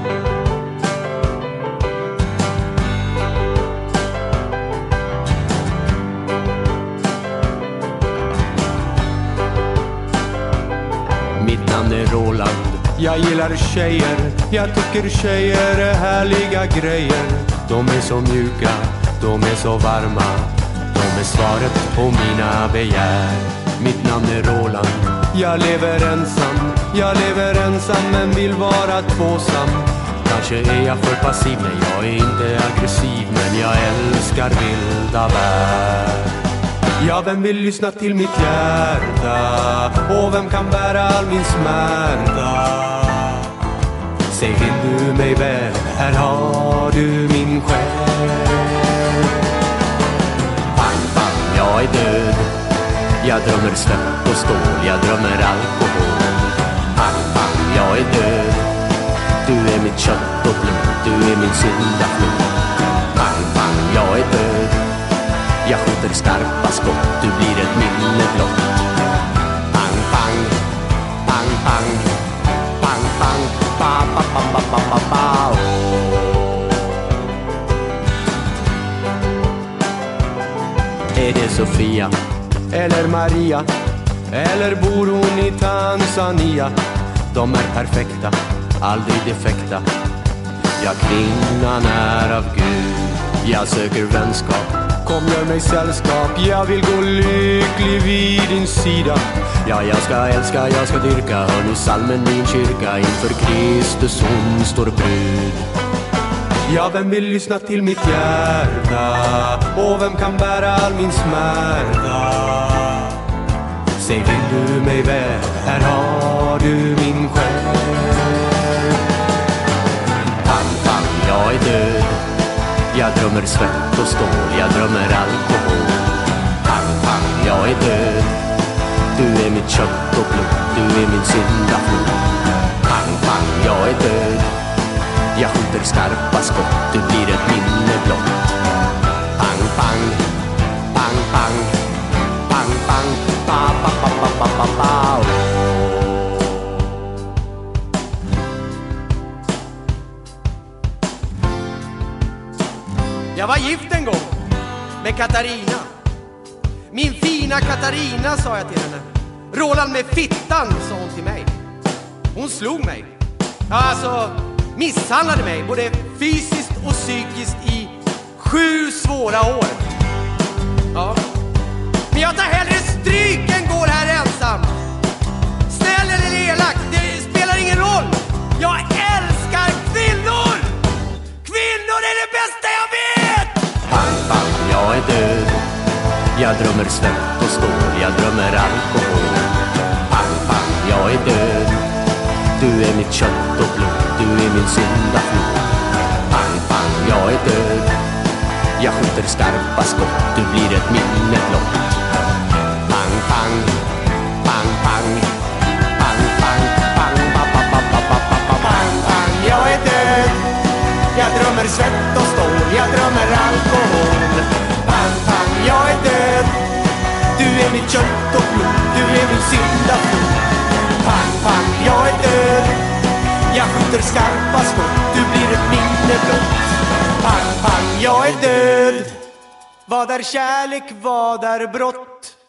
Mitt namn är Roland. Jag gillar tjejer, jag tycker tjejer är härliga grejer. De är så mjuka, de är så varma. De är svaret på mina begär. Mitt namn är Roland. Jag lever ensam men vill vara tvåsam. Kanske är jag för passiv, nej jag är inte aggressiv. Men jag älskar vilda bär. Ja, vem vill lyssna till mitt hjärta? Och vem kan bära all min smärta? Säg, vill du mig väl? Här har du min själ. Pang, pang, jag är död. Jag drömmer svett och stål. Jag drömmer alkohol. Pang, pang, jag är död. Du är mitt kött och blod. Du är min syndaflod. Pang, pang, jag är död. Jag skjuter skarpa skott, du blir ett minne blott. Pang, pang, pang, pang, pang, pang, pa, pa, pa, pa, pa, pa, pa, Är det Sofia, eller Maria, eller bor hon i Tanzania? De är perfekta, aldrig defekta. Ja, kvinnan är av Gud. Jag söker vänskap. Kom, gör mig sällskap, jag vill gå lycklig vid din sida. Ja, jag ska älska, jag ska dyrka. Hör nu salmen i en kyrka. Inför Kristus hon står brud. Ja, vem vill lyssna till mitt hjärta? Och vem kan bära all min smärta? Säg, vill du mig väl? Här har du min själ. Pang, pang, jag är död. Jag drömmer svett och stål. Jag drömmer alkohol. Pang, pang, jag är död. Du är mitt kött och blod. Du är min syndaflod. Pang, pang, jag är död. Jag skjuter skarpa skott. Du blir ett minne blott. Pang, pang, pang, pang, pang, pang, pa, pa, pa, pa, pa, pa, pa. Jag var gift en gång med Katarina. Min fina Katarina, sa jag till henne. Roland med fittan, sa hon till mig. Hon slog mig. Ja, alltså misshandlade mig både fysiskt och psykiskt i 7 svåra år. Ja. Men jag tar hellre stryk än går här ensam. Snäll eller elak, det spelar ingen roll. Jag älskar kvinnor. Kvinnor är det bästa jag vet. Pang, pang, jag är död. Jag drömmer svett och stål. Jag drömmer alkohol. Pang, pang, jag är död. Du är mitt kött och blod. Du är min syndaflod. Pang, pang, jag är död. Jag skjuter skarpa skott. Du blir ett minne blott. Pang, pang, pang, pang, pang, pang, pang, pa, pa, pa, pa, pa, pa, pa, pang, pang, jag är död. Jag drömmer svett och stål. Jag drömmer alkohol. Pang, pang, jag är död. Du är mitt kött och blod. Du är min syndaflod. Pang, pang, jag är död. Jag skjuter skarpa skott. Du blir ett minne blott. Pang, pang, jag är död. Vad är kärlek, vad är brott?